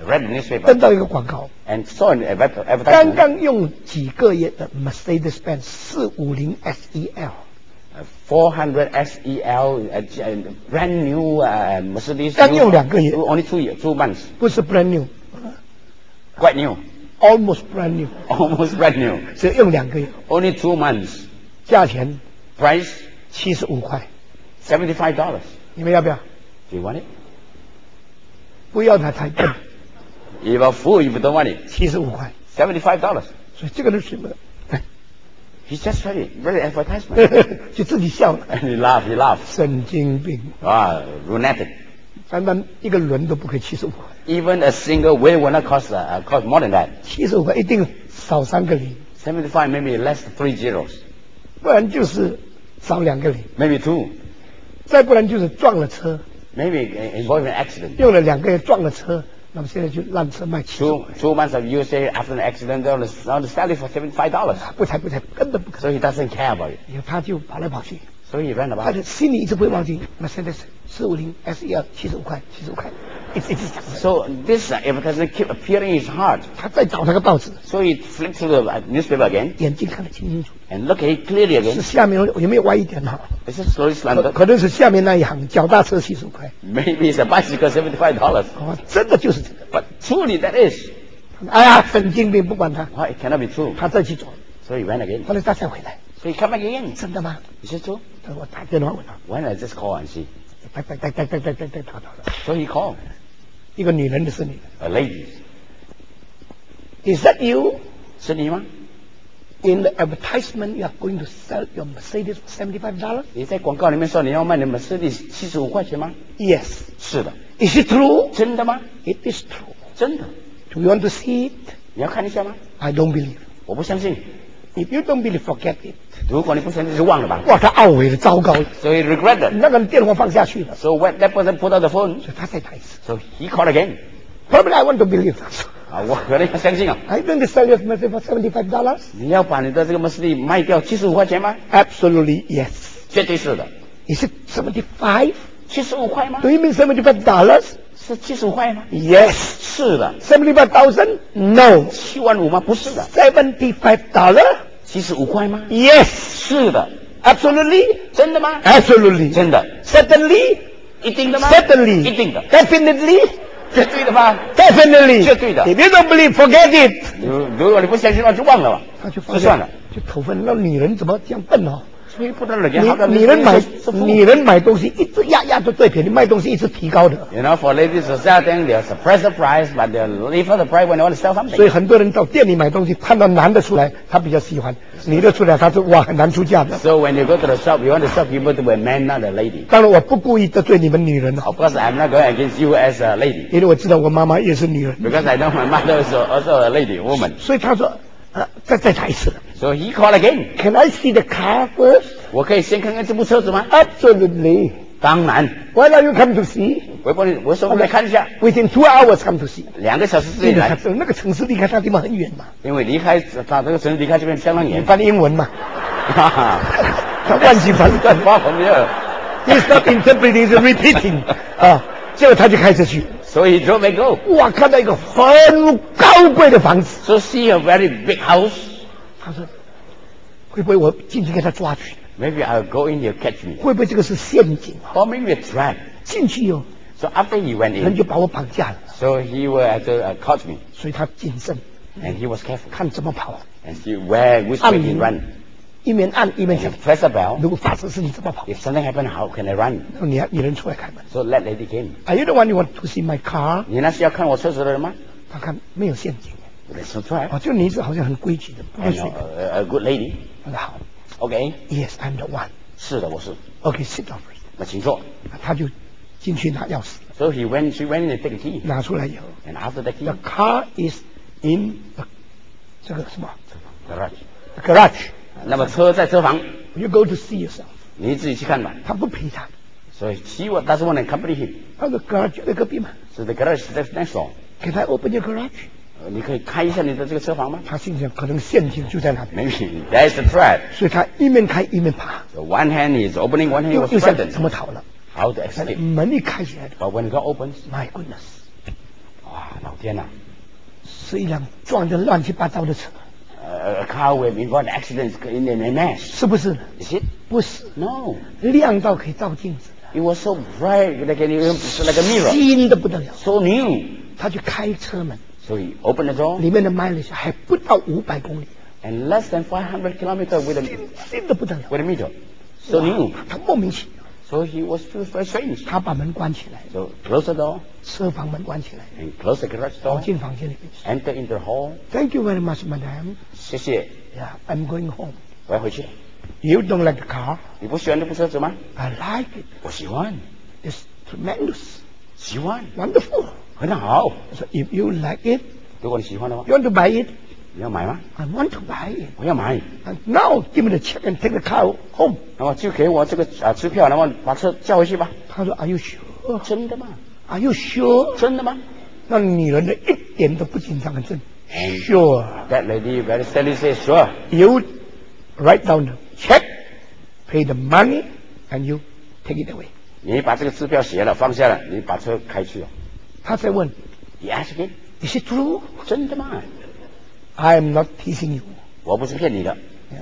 read the newspaper 登到一个广告， and saw an adver- 刚 advertisement. 刚用几个月的 Mercedes-Benz 四五零 S E L， Uh, four hundred S E L, uh, uh, brand new uh, Mercedes. 刚用两个月 Only two years, two months. 不是 brand new， Quite new. almost brand new， Almost brand new. 只用两个月， Only two months. 价钱 Price 七十五块， seventy-five dollars. 你们要不要？ Do you want it? 不要它才笨， If a fool, if you don't want it, 七十五块， seventy-five dollars. 所以这个人什么？ He's just read it, read the advertisement. 就自己笑了， And he laughed, he laughed. 神经病， Ah, lunatic. 单单一个轮都不可以七十五块， Even a single wheel will not cost, uh, cost more than that. 七十五块一定少三个零， seventy-five, maybe less three zeros. 不然就是少两个零， Maybe two. 再不然就是撞了车， Maybe uh, involving an accident. 用了两个月撞了车，那么现在就烂车卖七十五 Two, 块， two months of U S A after an accident, they'll now sell it for seventy-five dollars. 不才不才，根本不可 So he doesn't care about it. 能，他就跑来跑去， So he ran 他 about 的 it. 心里一直不会忘记，那现在是四五零 S E L 七十五块，七十五块，一直一直讲的。 So this uh, advertisement keep appearing in his heart. 他再找那个报纸， So he flipped through the uh, newspaper again 眼睛看得清清楚， and look at it clearly 是 again. 下面有没有歪一点哈？ Is it slowly 可 slanted? 可能是下面那一行，脚踏车七十五块， Maybe it's a bicycle, seventy-five dollars. 哦，真的就是这个。 But truly that is. 哎呀，神经病，不管他， Well, it cannot be true. 他再去走， So he went again. 后来他再回来， So he come back again. 真的吗？ Is it true? 我打电话问他， Why not just call and see? 哒哒哒哒哒哒哒哒打打的， So he called 一个女人的声音 a lady. ，Is that you? 是你吗？ In the advertisement, you are going to sell your Mercedes for seventy-five dollars? 你在广告里面说你要卖你们车的七十五块钱吗？ Yes. 是的。 Is it true? 真的吗？ It is true. 真的。 Do you want to see it? 你要看一下吗？ I don't believe. 我不相信。 If you don't believe, forget it. 如果你不相信就忘了吧。 哇，他懊悔了，糟糕了， So he regretted. 那个人电话放下去了， So when that person put out the phone, 所以他再打一次。 so he called again. Probably I want to believe. 啊，我可能要相信啊。 Are you going to sell your Mercedes for seventy-five dollars? 你要把你的这个 Mercedes 卖掉七十五块钱吗？ Absolutely yes. 绝对是的。 Is it seventy-five? 七十五块吗 Do？you mean seventy-five dollars? 是七十五块吗？ Yes. 是的。 seventy-five thousand? No. 七万五吗？不是的。 seventy-five dollars? 七十五块吗？ Yes. 是的。 Absolutely? 真的吗？ Absolutely. 真的。 Certainly? 一定的吗？ Certainly. 一定的。 Definitely? 绝对的吗？ Definitely. 绝对的。 If you don't believe, forget it. 如如果你不相信的话，就忘了吧。 他就就算了。 就头分，那女人怎么这样笨哦？ 所以不得了，人好的女女人买是富女人买东西一直压压到最便宜，卖东西一直提高的。 You know, for ladies to sell things, they suppress the price, but they leave the price when they want to sell 所以 something. 很多人到店里买东西，看到男的出来，他比较喜欢；女的出来，他说哇很难出价的。 So when you go to the shop, you want to sell people to a man, not a lady. 当然我不故意得罪你们女人哦， Of course, I'm not going against you as a lady, 因为我知道我妈妈也是女人， because I know my mother is also a lady, woman. 所以他说呃再再打一次 So he called again. ，Can I see the car first? 我可以先看看这部车子吗？ Absolutely. 当然， Why don't you come to see? 我帮你，我说我来看一下， Within two hours come to see. 两个小时之内来， 因为他这那个城市离开他地方很远嘛， 因为离开他这个城市离开这边相当你远， 翻英文嘛， 哈哈， 他忘记翻断发红热， He's not interpreting, he's repeating. 啊，结果他就开车去， 所以 drove and go. 哇，看到一个很高贵的房子， So see a very big house. 他说会不会我进去给他抓去？ Maybe I'll go in here catch me. 会不会这个是陷阱啊？ Or maybe a trap. 进去哦， So after he went 人 in, 就把我绑架了， so he will have to uh, caught me, 所以他谨慎， and he was careful 看怎么跑， and see where which way he run. 一面按一面 And 想 he，press the bell. 如果发生事情怎么跑？ If something happened, how can I run? 然后你你人出来开门 So let lady came. ，Are you the one you want to see my car？ 你那是要看我车子的人吗？ 他看没有陷阱， There's no trap. 哦，就你是好像很规矩的，不会 And 随 uh, 便。 a, a good lady. 他说好 Okay. ，Yes, I'm the one. 是的，我是。 OK, sit down. 那请坐。 他就进去拿钥匙， So he went, she went in and take the key. 拿出来以后 And after the key, ，the car is in the, 这个什么 garage. garage. 那么车在车房， You go to see yourself. 你自己去看吧。 他不陪他， 所以 she was doesn't want to accompany him. 他说 garage 就在隔壁嘛。 So the garage is next door. Can I open your garage？ 呃你可以开一下你的这个车房吗他心想可能陷阱就在那边， ？Maybe there's the trap. 所以他一面开一面爬， So one hand is opening, one hand 又 was 又想 frightened. 怎么逃了。 How to escape? 门一开起来 But when the door opens, ，My goodness， 哇，老天呐！ 是一辆撞得乱七八糟的车。 A car with got accidents in a mess. 是不是 Is it? 不是 No. 亮到可以照镜子的。 It was so bright, like a, like a mirror. 新的不得了。 So new. 他去开车门。 So he opened the door. 里面的 mileage 还不到五百公里。 And less than five hundred kilometers with a 新的不得了。 With a meter. So new. 他莫名其妙。 So he was feels very strange. 他把门关起来。 So close the door. 车房门关起来。 And close the garage door. 跑进房间里面。 Enter into the hall. Thank you very much, madam. 谢谢。 Yeah, I'm going home. 我要回去了。 You don't like the car? 你不喜欢这部车子吗 I like it. 我喜欢。 It's tremendous. 喜欢。 Wonderful. 很好。 So if you like it, 如果你喜欢的话 you want to buy it? 你要买吗 I want to buy it. 我要买。 And now give me the check and take the car home. 那么就给我这个啊支票，然后把车叫回去吧。 他说 Are you sure? 真的吗 Are you sure? 真的吗那女人的一点都不紧张，很正。Sure. That lady very steadily says, sure. You write down the check, pay the money, and you take it away. 你把这个支票写了，放下了，你把车开去了。 他在问 He asked again, Is it true? 真的吗 I am not teasing you. 我不是骗你的。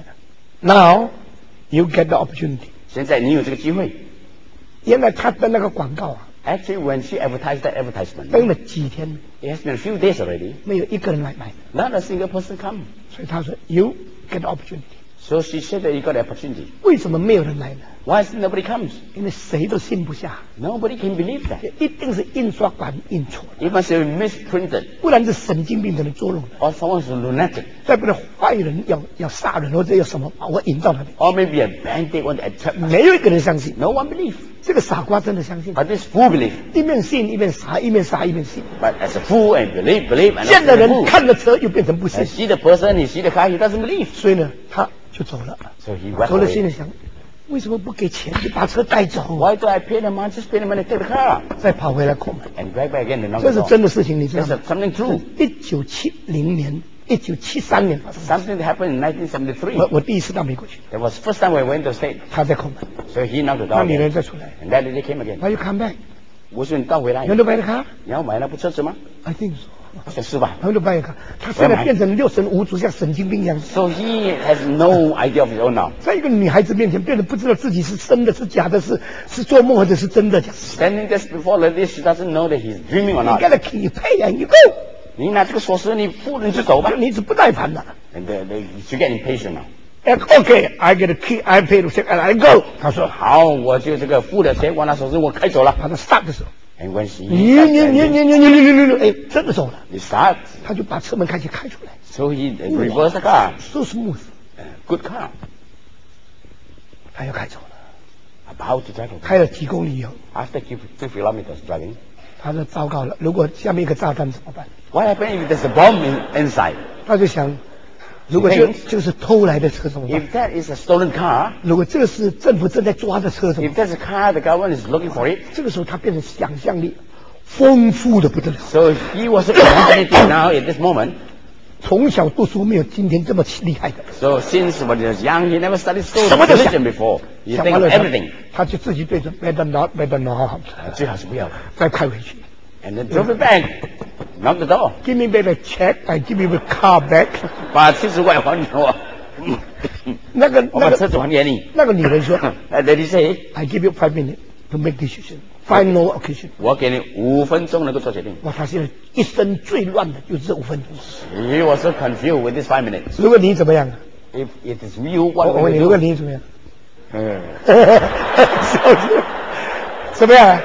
Now you get the opportunity. 现在你有这个机会。 原来他的那个广告啊 Actually, when she advertised that advertisement, 登了几天， it has been a few days already. 没有一个人来买， Not a single person come. 所以他说 You get the opportunity. So she said that you got the opportunity. 为什么没有人来呢？ Why is nobody comes? 因为谁都信不下， Nobody can believe that. 一定是印刷馆印错了， It must have been misprinted, 不然是神经病才能捉弄的， or someone's lunatic, 再不然坏人要要杀人或者要什么把我引到那里， or maybe a bandit want to attack. 没有一个人相信。 No one believes. 这个傻瓜真的相信， But this fool believes. 一面信一面傻，一面傻一面信。 But as a fool and believe, believe, and 见 as 的 a 人 fool. 看了车又变成不信 And，see the person, he see the car, he doesn't believe. 所以呢，他就走了。 So he went 走了，心 away. 里想，为什么不给钱就把车带走？ Why do I pay the money? Just pay the money, take the car. 再跑回来扣门， And right back again, the 这 number 是真的事情，你知道 This 吗 is？something true. 一九七零年、一九七三年发生的事。 Something that happened in nineteen seventy-three. 我我第一次到美国去， That was the first time we went to state. 他在扣门， So he knocked the 那 door 女人 again. 再出来 And that lady came again. ，Why you come back？ 我说你倒回来 You，want to buy the car？ 你要买那部车子吗？ I think so。 我说是吧 I want to buy a car。他现在变成六神无主，像神经病一样。 So he has no idea of his own now. 在一个女孩子面前，变得不知道自己是真的是假的，是是做梦或者是真的。 Standing just before like this, she doesn't know that he's dreaming or You not. get a key, you pay and you go。 你拿这个锁匙，你付了你就走吧。 你是不带盘的。 And they, they, she get impatient now. And okay, I get a key, I pay the check and I go。他说好，我就这个付了钱，我拿手机我开走了。 把他 start 的时候， And when she 你你你你你你你你你，哎，真的走了。 he start, 他就把车门开始开出来 so he reversed the car. ，so smooth， Good car. 他又开走了。 About to drive away. 开了几公里以后， After two two kilometers driving, 他说糟糕了，如果下面一个炸弹怎么办？ what happened if there's a bomb in, inside? 他就想，如果这这个是偷来的车怎么办？ If that is a stolen car, 如果这个是政府正在抓的车怎么 if 办？ that's a car the government is looking for it, 这个时候他变成想象力丰富的不得了， so he was imaginative now at this moment. 从小读书没有今天这么厉害的。 So since when he was young, he never studied so 什么都想。 religion before. He 想 think 完 of 了他 everything. 他就自己对着 better not better not， 最好是不要， 再开回去。 and then drove it back, knocked the door. Give me back the check, I give you the car back。 把七十块还给我， 那个那我把车个子还给你。 那个女人说 And then he say, ，I give you five minutes to make decision, final occasion。 我给你五分钟能够做决定。 哇，他现在一生最乱的就是这五分钟。 He was so confused with this five minutes. 如果你怎么样？ If it is you, 我 what 我问 will 你， you 如果 do? 你怎么样？ 嗯， 笑死！怎么样？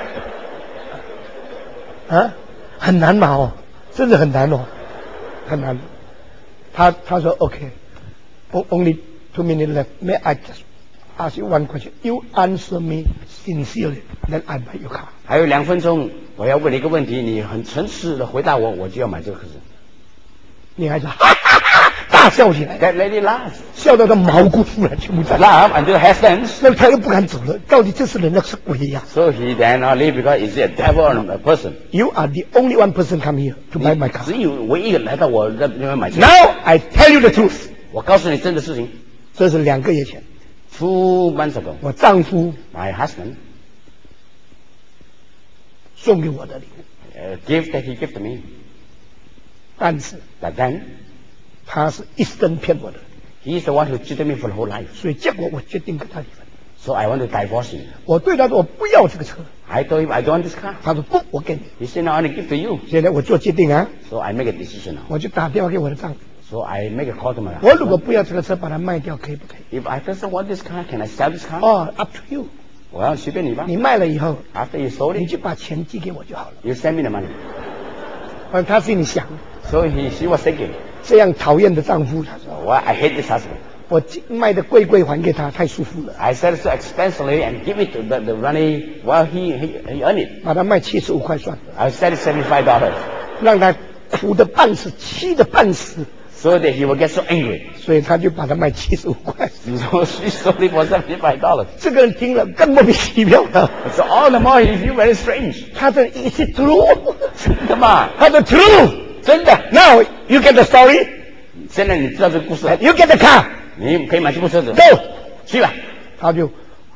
啊，很难嘛哦，真的很难哦，很难。他他说 OK，only two minutes left. May I just ask you one question? You answer me sincerely, then I buy your car. 还有两分钟，我要问你一个问题，你很诚实的回答我，我就要买这个车子。 女孩子哈哈哈大笑起来， That lady laughed, 笑到她毛骨悚然，全部在。 laughed until her hair stands. 那他又不敢走了，到底这是人那是鬼呀、 So he then not leave because is it a devil or a person? You are the only one person come here to buy my car. 只有唯一一个来到我这边买车。 Now I tell you the truth. 我告诉你真的事情。 这是两个月前， Two months ago, 我丈夫 my husband 送给我的礼物。 a gift that he gave to me. 但是 But then, 他是一生骗我的， he is the one who cheated me for the whole life. 所以结果我决定跟他离婚。 So I want to divorce him. 我对他说我不要这个车， I told him I don't want this car. 他说不，我给你。 He said, no, I want to give to you. 现在我做决定啊， So I make a decision now. 我就打电话给我的丈夫， So I make a call to my 我如果 husband. 不要这个车，把它卖掉可以不可以？ If I doesn't want this car, can I sell this car? 哦、oh, ，up to you。 我要随便你吧。 你卖了以后， After you sold 你 it, 就把钱寄给我就好了。 you send me the money. 反正他心里想， So he, she was thinking, 这样讨厌的丈夫，他说 well, I hate this husband. 我卖的贵贵还给他，太舒服了， I sell it so expensively and give it to the, the money while he, he, he earned it. 把它卖七十五块算了， I sell it seventy-five dollars 让他苦的半死，气的半死， so that he will get so angry. 所以他就把它卖七十五块。 So she sold it for seventy-five dollars. 这个人听了更莫名其妙了， So all the more he feel very strange. 他的 is it true？ 真的吗？ 他的 true， 真的。 Now you get the story， 现在你知道这个故事了， you get the car， 你可以买这部车子， go， 去吧。 他就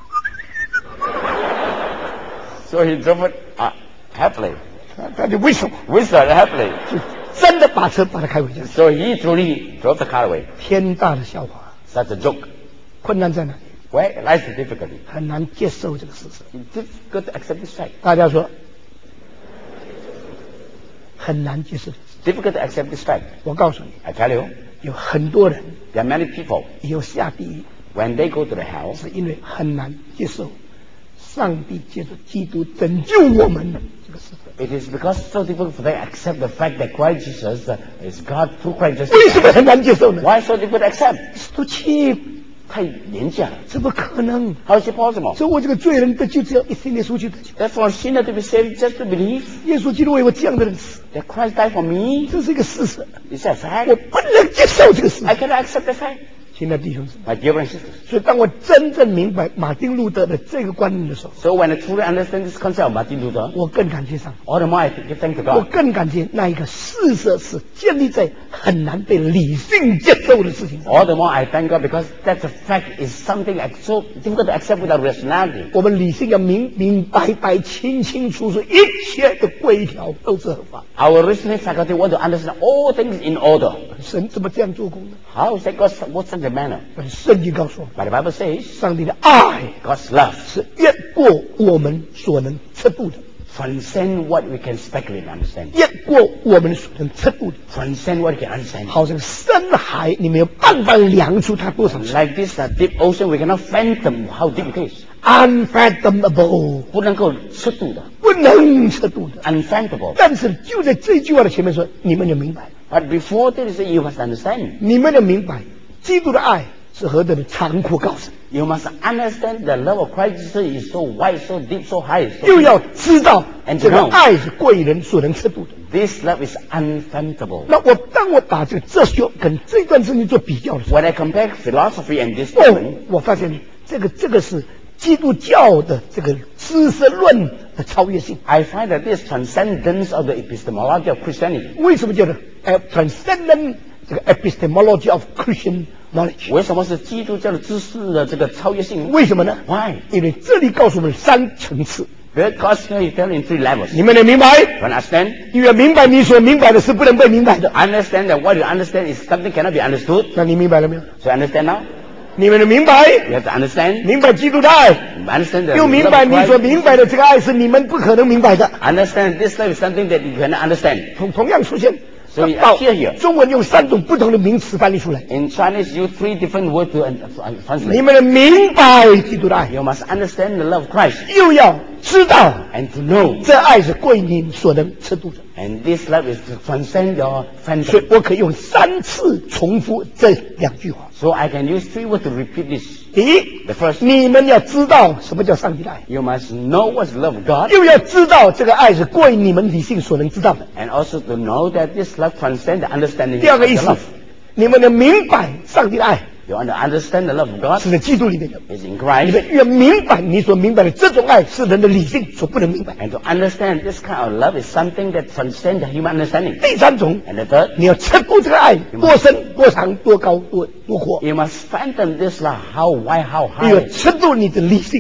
So he drove it uh, happily, 他他就为什么 whistled happily. 就真的把车把他开回家？ So he truly drove the car away. 天大的笑话， Such a joke. 困难在哪里？ Where lies the difficulty? 很难接受这个事实。 It's difficult to accept this fact. 大家说很难接受。 Difficult to accept this fact. 我告诉你， I tell you, 有很多人 there are many people 以后下地狱， when they go to the hell, 是因为很难接受上帝借着基督拯救我们这个事实。 it is because so difficult for them to accept the fact that Christ Jesus uh, is God through Christ 为什么 Jesus. 很难接受呢？ Why so difficult to accept? 都气， 太廉价了。 怎么可能？ How is it possible? 所以我这个罪人得救，只要一信耶稣就得救。 That's for a sinner to be saved just to believe 耶稣基督为我这样的人死， that Christ died for me. 这是一个事实， Is that 我 fact? 不能接受这个事 I 实。 cannot accept the fact. 亲爱的弟兄姊妹， My dear brothers and sisters. 所以当我真正明白马丁路德的这个观念的时候， So when I truly understand this concept of Martin Luther, 我更感谢上帝， all the more I give thanks to 我 God. 更感谢那一个事实是建立在很难被理性接受的事情上。 All the more I thank God because that the fact is something like so difficult to accept without rationality. 我们理性要明明白白、清清楚楚，一切的规条都是合法。 Our reasoning faculty want to understand all things in order. 神怎么这样做工呢？ How is that God what's such a manner? 圣经告诉我们， But the Bible says 上帝的爱 God's love 是越过我们所能测度的， transcend what we can speculate and understand. 越过我们所能测度的， Transcend what we can understand. 好像深海，你没有办法量出它多少深 Like this uh, deep ocean, we cannot fathom how deep it is. ，unfathomable， 不能够测度的， 不能测度的。 unfathomable. 但是就在这句话的前面说，你们要明白， But before this, you must understand. 你们要明白，基督的爱是何等的长阔高深， You must understand the love of Christ Jesus is so wide, so deep, so high. So 又要知道 And 这个 know 爱是贵人所能测度的。 this love is unfathomable. 那我当我把这个哲学跟这段圣经做比较的时候， When I compare philosophy and this 哦 statement,， 我发现这个这个是基督教的这个知识论的超越性。 I find that this transcendence of the epistemology of Christianity. 为什么叫做呃 transcendent 这个 epistemology of Christian knowledge？ 为什么是基督教的知识的这个超越性？ 为什么呢？ Why? 因为这里告诉我们三层次， Because here is telling in three levels. 你们能明白？ You understand? 你要明白你所明白的是不能被明白的。 Understand that what you understand is something cannot be understood. 那你明白了没有？ So understand now? 你们能明白？ You have to understand. 明白基督的爱， Understand the 又 love 明 of 白你所 Christ. 明白的这个爱是你们不可能明白的。 Understand this love is something that you cannot understand. 同同样出现， 所以到 here here 中文用三种不同的名词翻译出来。 In Chinese, use three different words to uh, uh, 你 translate. 们能明白基督的爱， You must understand the love of Christ 又要知道 and to know. 这爱是归你所能测度的。 And this love is to transcend your 所以 phantom. 我可以用三次重复这两句话。 So I can use three words to repeat this. 第一， The first, 你们要知道什么叫上帝的爱， you must know what's the love of God 又要知道这个爱是过于你们理性所能知道的。 and also to know that this love transcends the understanding 第二 of 个意 the 思 love.， 你们能明白上帝的爱 You want to understand the love of God 是在基督里面的。 is in 你 Christ. 们越明白你所明白的这种爱是人的理性所不能明白。 And to understand this kind of love is something that transcends the human understanding. 第三种， And the third, 你要测度这个爱多深、多长、多高、多多阔， you must fathom this love, how wide, how 你要 high. 测度你的理性，测度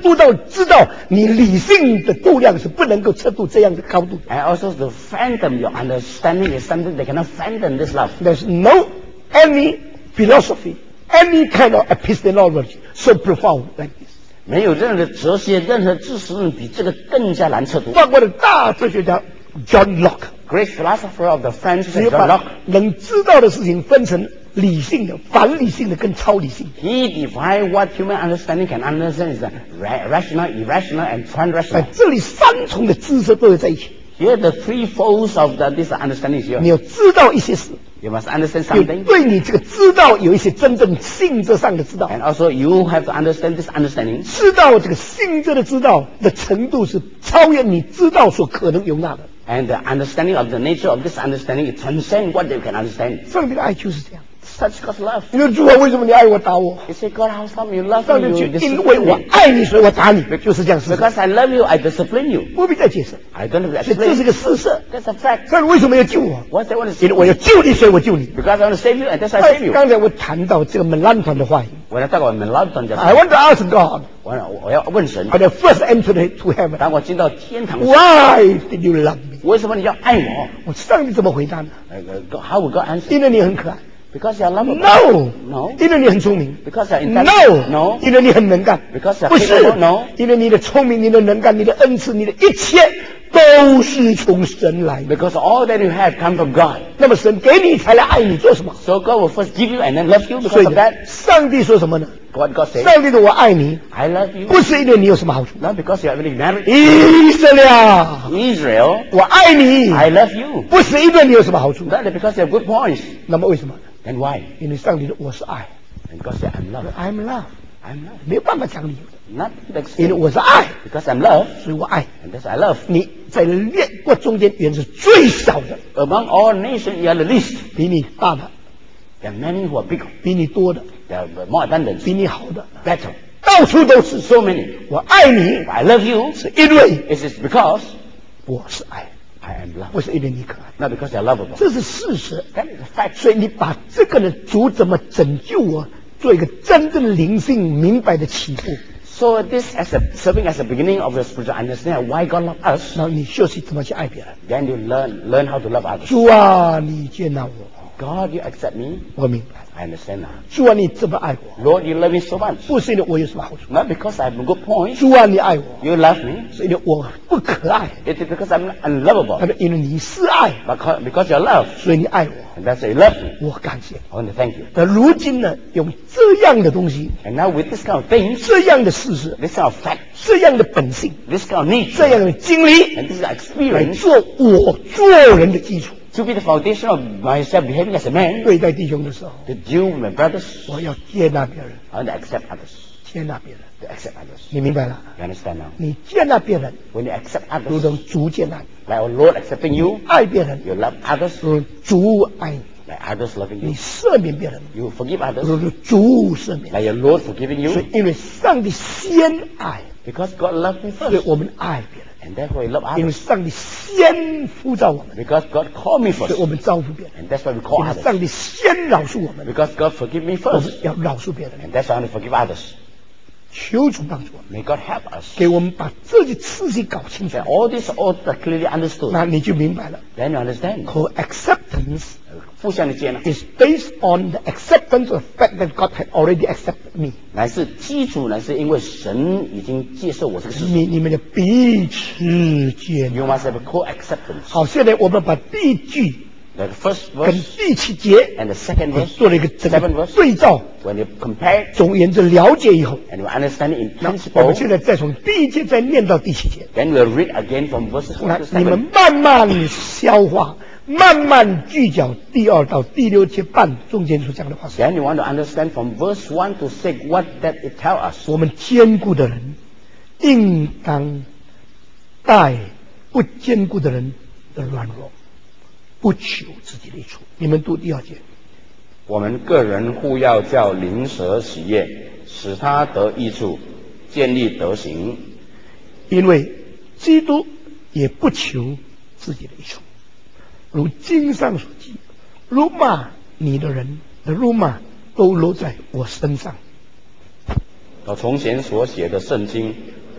度到知道你理性的度量是不能够测度这样的高度。 And also to fathom your understanding is something they cannot fathom this love. There's no any philosophy, any kind of epistemology so profound like this. 没有任何哲学、任何知识论比这个更加难测度。 法国的大哲学家 John Locke, great philosopher of the French, 只有 John 把 Locke. 能知道的事情分成理性的、反理性的跟超理性。 He defined what human understanding can understand is ra- rational, irrational, and 在 transrational. 这里三重的知识都有在一起。 Here, the three folds of the, this understanding is 你 here. 要知道一些事， You must understand 有 something, 对你这个知道有一些真正性质上的知道。 and also you have to understand this understanding. 知道这个性质的知道的程度是超越你知道所可能容纳的。 And the understanding of the nature of this understanding it transcends what they can understand. 上帝的爱就是这样。 Such God's love. 你说主啊，为什么你爱我打我？ You say, God, how come you love 上 me? 帝 You 就因为 discipline 我 me. 爱你，所以我打你，就是这样事实。 Because I love you, I discipline you. 不必再解释， I don't have to 所以这是 explain. 个事实。 That's a fact. 上帝为什么要救我？ What they want to 因 say? 为我要救你，所以我救你。 Because I want to save you, and that's why I save you. 刚才我谈到这个门兰团的话语 When I talk about my love, don't just I want to ask God, 我我要问神， when I first entered to heaven, 当我进到天堂时， why did you love me? 为什么你要爱我？ 我上帝怎么回答呢？ 呃呃 How will God answer? 因为你很可爱。 Because you are lovable. No, No. 因为你很聪明。 Because you are intelligent. No, No. 因为你很能干。 Because you are 不是 capable. No. 因为你的聪明、你的能干、你的恩赐、你的一切都是从神来的。 Because all that you have come from God. 那么神给你才来爱你，做什么？ So God will first give you and then love you 所 because 以 of that. 上帝说什么呢？ What God says. 上帝的我爱你， I love you. 不是因为你有什么好处。 Not because you are really married. 以色列啊， Israel. 我爱你， I love you. 不是因为你有什么好处。 Not because you have good points. 那么为什么？ Then why? 因为上帝的我是爱 And God said, I'm love. ，I'm love， I'm love. 没有办法讲理由的。 Not the 因为 extreme. 我是爱， Because I'm love. 所以我爱 And that's I love. 你。在列国中间，原是最小的， Among all nations, you are the least. 比你大的， There are many who are bigger. 比你多的， There are more abundant. 比你好的， Better. 到处都是。 So many. 我爱你， I love you. 是因为 It is because 我是爱， I am love. 不是因为你可爱。 Not because you are lovable. 这是事实。 That is a fact. 所以你把这个呢，主怎么拯救我，做一个真正的灵性明白的起步。 So this as a serving as a beginning of your spiritual understanding why God loves us. 然后你学习怎么去爱别人。 Then you learn learn how to love others. 主啊，你接纳我， God, you accept me. 我明白。 I understand now. 主啊，你这么爱我， Lord, you love me so much. 不是因为我有什么好处。 Not because I have good points. 主啊，你爱我， You love me. 是因为我不可爱。 It is because I'm unlovable. 那么因为你是爱， Because, because you're love. 所以你爱我， And that's why you love me. 我感谢。 I want to thank you. 那如今呢，用这样的东西， And now with this kind of things, 这样的事实， this kind of fact, 这样的本性， this kind of nature, 这样的经历， and this 来 experience 做我做人的基础。 to be the foundation of myself behaving as a man. 对待弟兄的时候， To deal with my brothers, 我要接纳别人， I want to accept others. 接纳别人。 To accept others. 你明白了？ You understand now? 你接纳别人， When you accept 如 others, 同主接纳你； like our Lord accepting you, 爱别人， you love others, 如同主爱你； like others loving 你 you. 赦免别人， You forgive others, 如同主赦免。 like your Lord forgiving 所以 you. 因为上帝先爱， Because God loved me 所以 first. 我们爱别人； And therefore you love 因为 others. 上帝先呼召我们， Because God called me 所 first. 以我们招呼别人； And that's why we 因 call 为 others. 上帝先饶恕我们， Because God forgive me 我 first. 们要饶恕别人。 And that's why I want to forgive others. 求主帮助我们， May God help us. 给我们把这些次序搞清楚 That，all this all are clearly understood. 那你就明白了。 Then you understand. Co-acceptance 互相的接纳 is based on the acceptance of the fact that God had already accepted me。 乃是基础呢，是因为神已经接受我这个事实。 你你们的彼此接 You 纳。 must have a co-acceptance. 好，现在我们把第一句 The first 跟 verse 第七节 and the second 也 verse, 做了一个整 seven 个 verse, 对照。 when you compare 总而言之，了解以后， and you understand it in 那我 principle, 们现在再从第一节再念到第七节， then we'll read again from verses 那 one to 你们 seven. 慢慢消化，慢慢聚焦第二到第六节半中间所讲的话。 Then you want to understand from verse one to six what that it tells us. 我们坚固的人，应当待不坚固的人的软弱，不求自己的益处。你们读第二节。 我们个人互要叫灵蛇喜悦，使他得益处，建立德行。 因为基督也不求自己的益处，如经上所记，辱骂你的人的辱骂都落在我身上。 我从前所写的圣经，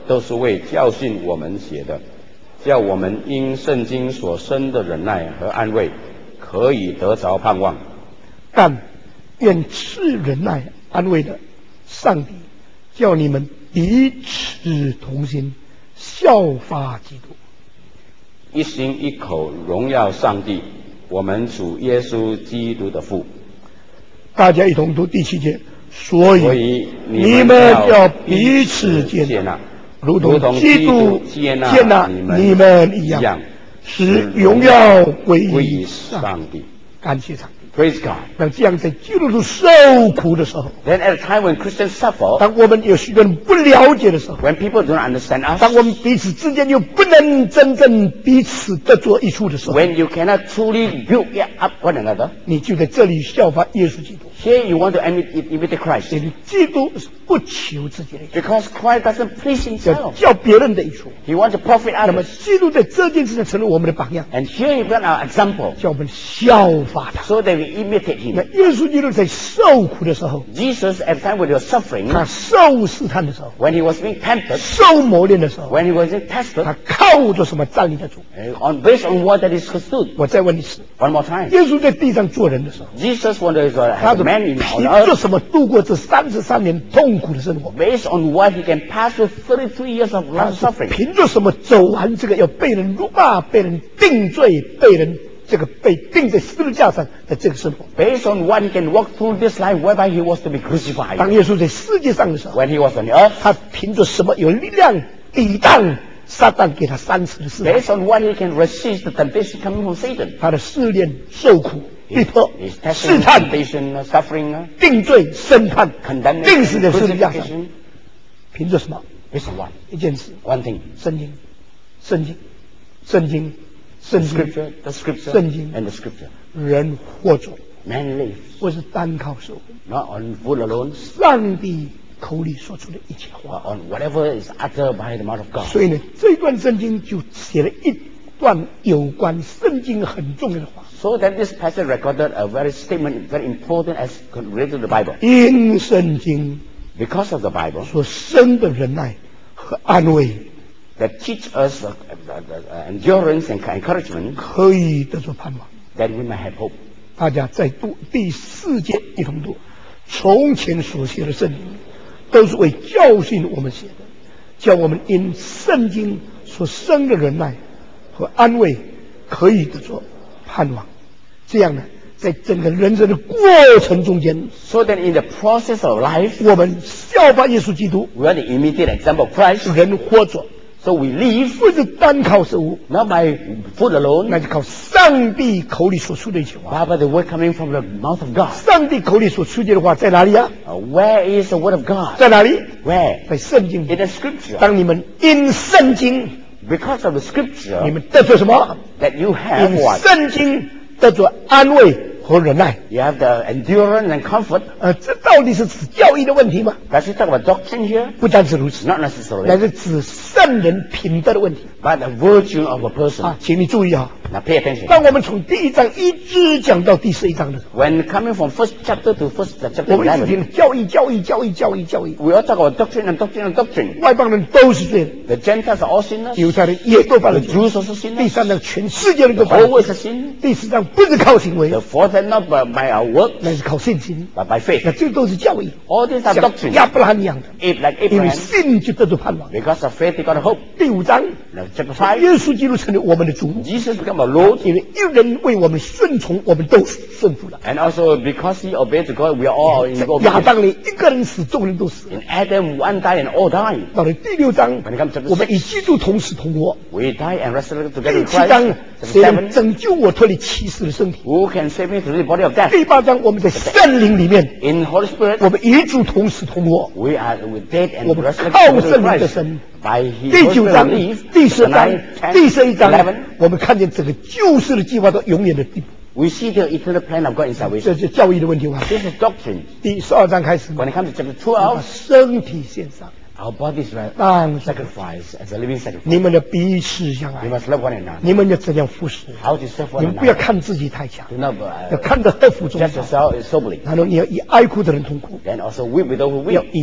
都是为教训我们写的，叫我们因圣经所生的忍耐和安慰，可以得着盼望。 但愿赐忍耐安慰的上帝，叫你们彼此同心，效法基督， 一心一口荣耀上帝，我们主耶稣基督的父。 大家一同读第七节。所以， 所以你们要彼此接纳，如同基督接纳你们一样，使荣耀归于上帝。感谢上帝。 Praise God. 当这样在基督徒受苦的时候， Then at a time when Christians suffer, 当我们有许多人不了解的时候， when people don't understand us, 当我们彼此之间又不能真正彼此得着益处的时候， when you cannot truly build up one another, 你就在这里效法耶稣基督。 Here you want to imitate Christ. 因为基督是不求自己的益处， Because Christ doesn't please 要 himself. 叫别人的益处。 He wants to profit 那么 others. 基督在这件事上成为我们的榜样， And here you've got our example, 叫我们效法他。 so that we imitate 那 him. 耶稣基督在受苦的时候， Jesus, at the time when he was suffering, 他受试探的时候， when he was being tempted, 受磨练的时候， when he was being tested, 他靠着什么站立得住？ uh, on based on what that is stood. 我再问一次， One more time. 耶稣在地上做人的时候， Jesus wanted to 他 have 的 a man in 凭 on 着 earth 什么度过这三十三年痛苦的生活？ based on what he can pass through thirty-three years of 他 long 是 suffering. 凭着什么走完这个要被人辱骂、被人定罪、被人这个被钉在十字架上的这个生活？ Based on what he can walk through this life whereby he was to be 当 crucified. 耶稣在世界上的时候， When he was on the earth, 他凭着什么有力量抵挡撒旦给他三次的试探？ based on what he can resist the temptation coming from Satan. 他的试炼、受苦、逼迫、 His 试 testing, 探、 temptation, uh, suffering, uh, 定罪、审判、 condemnation, 定死在十字架上， crucifixion. 凭着什么？ Based on what? 一件事： One thing. 圣经，圣经，圣经，圣 The 经， scripture, the scripture, 圣经。 and the scripture. 人活着 Man lives 不是单靠手， not on food alone, 上帝口里说出的一切 but 话。 on whatever is uttered by the mouth of God. 所以呢，这段圣经就写了一段有关圣经很重要的话。 So that this passage recorded a very statement, very important as related to the Bible. 因圣经 Because of the Bible, 所生的忍耐和安慰， that teach us uh, uh, uh, endurance and encouragement, 可以得着盼望。 that we may have hope. 大家再读第四节一同读。从前所写的圣经，都是为教训我们写的，叫我们因圣经所生的忍耐和安慰，可以得着盼望。这样呢，在整个人生的过程中间， So that in the process of life, 我们效法耶稣基督， we are the immediate example of Christ. 人活着 So we live 不是单靠食物， not by food alone, 那就靠上帝口里所出的一句话。 but by the word coming from the mouth of God. 上帝口里所出的话在哪里啊？ Uh, where is the word of God? 在哪里？ Where? 在圣经 In 里。 the scripture. 当你们因圣经， Because of the 你 scripture, 们得着什么？ that you have 因 what? 圣经得着安慰和忍耐。 You have the endurance and comfort. 呃，这到底是指教义的问题吗？ Does it talk about doctrine here? 不单是如此， Not 乃 necessarily. 是指圣人品德的问题 But the virtue of a person. 啊！请你注意啊， Now pay attention. 当我们从第一章一直讲到第十一章的时候， When coming from first chapter to first chapter 我们一直 eleven, 听教义、教义、教义、教义、教义。 we all talk about doctrine and doctrine and doctrine. 外邦人都是罪人， The Gentiles are all sinners. 犹太人也都犯 The 了罪。 Jews also 第 sinners. 三章全世界人都 The 犯 whole 了 world 罪。 is a sin. 第四章不是靠行为， The fourth and not by, by our work, 那是靠信心。 but by faith. 那这都是教义， All these are 像 doctrine. 亚伯拉罕一样的， If like 因为 Abraham, 信就得着盼望。 because of faith, he got a hope. 第五章， Now chapter five, 耶稣基督成为我们的主， Jesus became a Lord. 因为一人为我们顺从，我们都顺服了。 And also because he obeyed to God, we are all in 在亚 obedience. 当里一个人死，众人都死了。 In Adam, one died and all died. 到了第六章 When it comes to，chapter 我们与基督同死同活。 We died and resurrected together 第 with 七章 Christ. 谁 Chapter 能 seven, 拯救我脱离歧视的身体？ who can save me through the body of death? 第八章我们在圣灵里面， In Holy Spirit, 我们与主同死同活。 we are we dead and 我们 resurrected 靠 together 圣 with 灵的 Christ. 神。 By His 第 Holy 九 Spirit 章 we live. 第十 Chapter 章 nine, ten, 第十一章 eleven,， 我们看见整个救世的计划到永远的地步。 we see the eternal plan of God in 这 salvation. 是教义的问题吗？ This is doctrine. 第十二章开始， When it comes to chapter 把 twelve, 身体献上， our bodies are 当 sacrificed as a living sacrifice. 你们的彼此相 We 爱， must love one another. 你们要怎样服侍？ How to serve 你 one 们不要 another. 看自己太强， Do not 要 uh, 看着合乎中 judge 道。 yourself soberly. 然后你要以爱哭的人痛哭， Then also weep with those who 要 weep. 以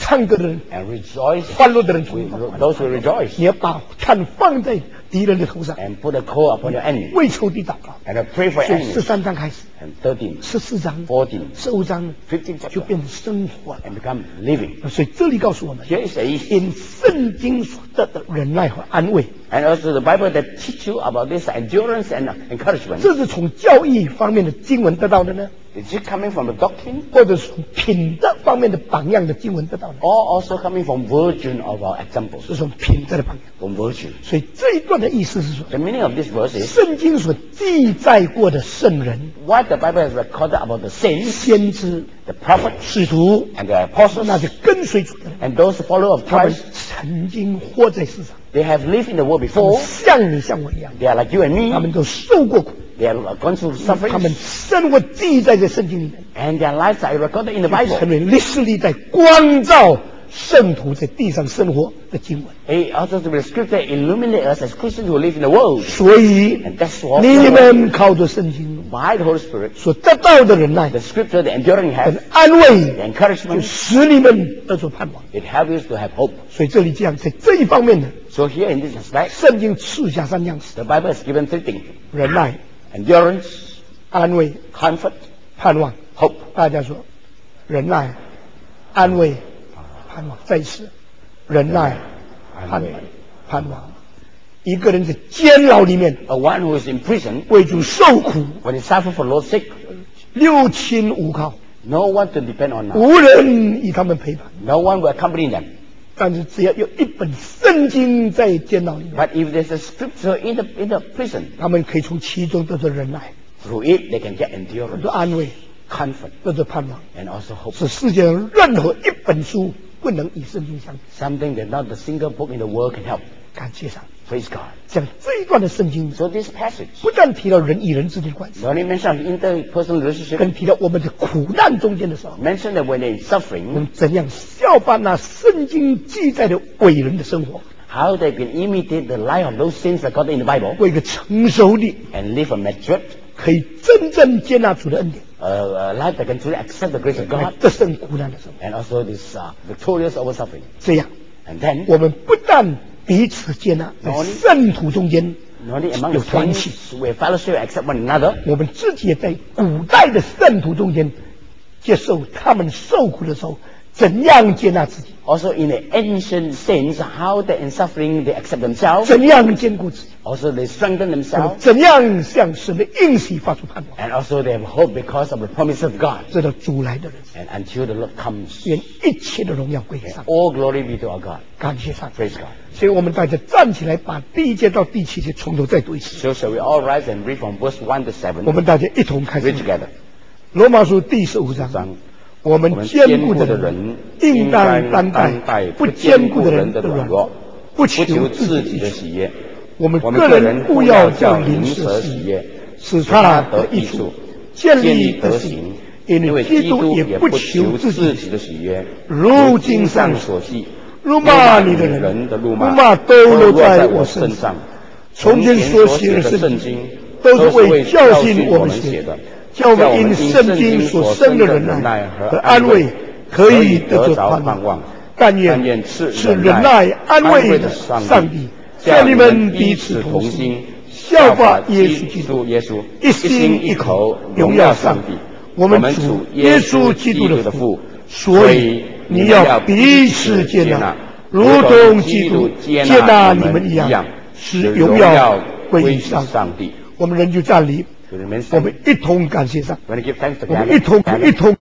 唱歌的人， and rejoice 欢乐的人， with those who rejoice. 你要把炭放在敌人的头上， And put a coal upon your enemy. 为仇敌祷告。 And I pray for 所以 enemies. 十三章开始， And thirteen, 十四章、 fourteen, 十五章 fifteen 就 chapter. 变成生活了。 And become living. 所以这里告诉我们， Here is the east. 因圣经所得的忍耐和安慰， And also the Bible that teach you about this endurance and encouragement. 这是从教义方面的经文得到的呢， Is it coming from the doctrine? 或者是从品德方面的榜样的经文得到的？ Or also coming from virtue of our examples? 是从品德的榜样。 From virtue. 所以这一段的意思是说， The meaning of this verse is 圣经所记载过的圣人、 what the Bible has recorded about the saints, 先知、 the prophets, 使徒， and the apostles, 那些跟随主的人， and those followers of 他们 Christ. 曾经活在世上， They have lived in the world 他们 before. 像你像我一样， They are like you and 他 me. 们都受过苦， They have gone through 他们 suffering. 生活记载在圣经里面， And their lives are recorded in the 成 Bible. 为历史历代光照圣徒在地上生活的经文。 It also to be the scripture illuminate us as Christians who live in the world. 所以 And that's what 你们靠着圣经 by the Holy Spirit, 所得到的忍耐 the scripture, the enduring 跟 help, 安慰， the 就 encouragement, 使你们得着盼望。 it helps us to have hope. 所以这里这样，在这一方面呢， So here in this aspect, 圣经赐下三样事： the Bible has given three things: 忍耐、 endurance, 安慰、 comfort, 盼望。 hope. 大家说，忍耐、安慰、盼望。再一次，忍耐、盼望、盼望。一个人在监牢里面 A one who is in prison, 为主受苦， when he suffers for Lord's sake, 六亲无靠， no one to depend on now. 无人与他们陪伴。 No one will accompany them. 但是只要有一本圣经在监牢里面， But if there's a scripture in the in the prison, 他们可以从其中得到忍耐， through it they can get 得 endurance, 到安慰， comfort, 得到盼望。 and also hope. 是世界上任何一本书不能与圣经相比。 Something that not a single book in the world can help. 感谢上， Praise God. 讲这一段的圣经， So this passage 不但提到人与人之间的关系， not only mention interpersonal relationship, 更提到我们的苦难中间的时候， mention that when they're in suffering, 能怎样效法那圣经记载的伟人的生活， how they can imitate the life of those saints recorded in the Bible 为一个成熟的， and live a matured, 可以真正接纳主的恩典， uh, a life that can truly accept the grace of 来 God 得胜苦难的生活。 and also this uh, victorious over suffering. 这样， And then, 我们不但彼此接纳，在圣徒中间 not only among 有 the 团契， saints, we fellowship accept one another, 我们自己也在古代的圣徒中间接受他们受苦的时候，怎样接纳自己， also in the ancient saints, how they in suffering they accept themselves, 怎样兼顾自己， also they strengthen 我们 themselves, 怎样向神的应许发出盼望， and also they have hope because of the promise of God. 直到主来的日子， And until the Lord comes, 愿一切的荣耀归给上帝。 all glory be to our God. 感谢上帝。 Praise God. 所以我们大家站起来，把第一节到第七节从头再读一次。 So shall we all rise and read from verse one to 我 seven? 们大家一同开始 Read。together. 罗马书第十五章，我们坚固的人应当担待不坚固的人的软弱，不求自己的喜悦。我们个人务要叫灵舍喜悦，使他得益处，建立德行。因为基督也不求自己的喜悦，如经上所记：辱骂你的人，辱骂都落在我身上。从前所写的圣经，都是为教训我们写的，叫我们因圣经所生的忍耐和安慰，可以得着盼望。但愿是忍耐安慰的上帝，叫你们彼此同心，效法耶稣基督，一心一口荣耀上帝。我们主耶稣基督的父，所以你要彼此接纳，如同基督接纳你们一样，使荣耀归于上帝。我们人就站立，我们一同感谢上， When you give thanks to 我们 God, 一同一同。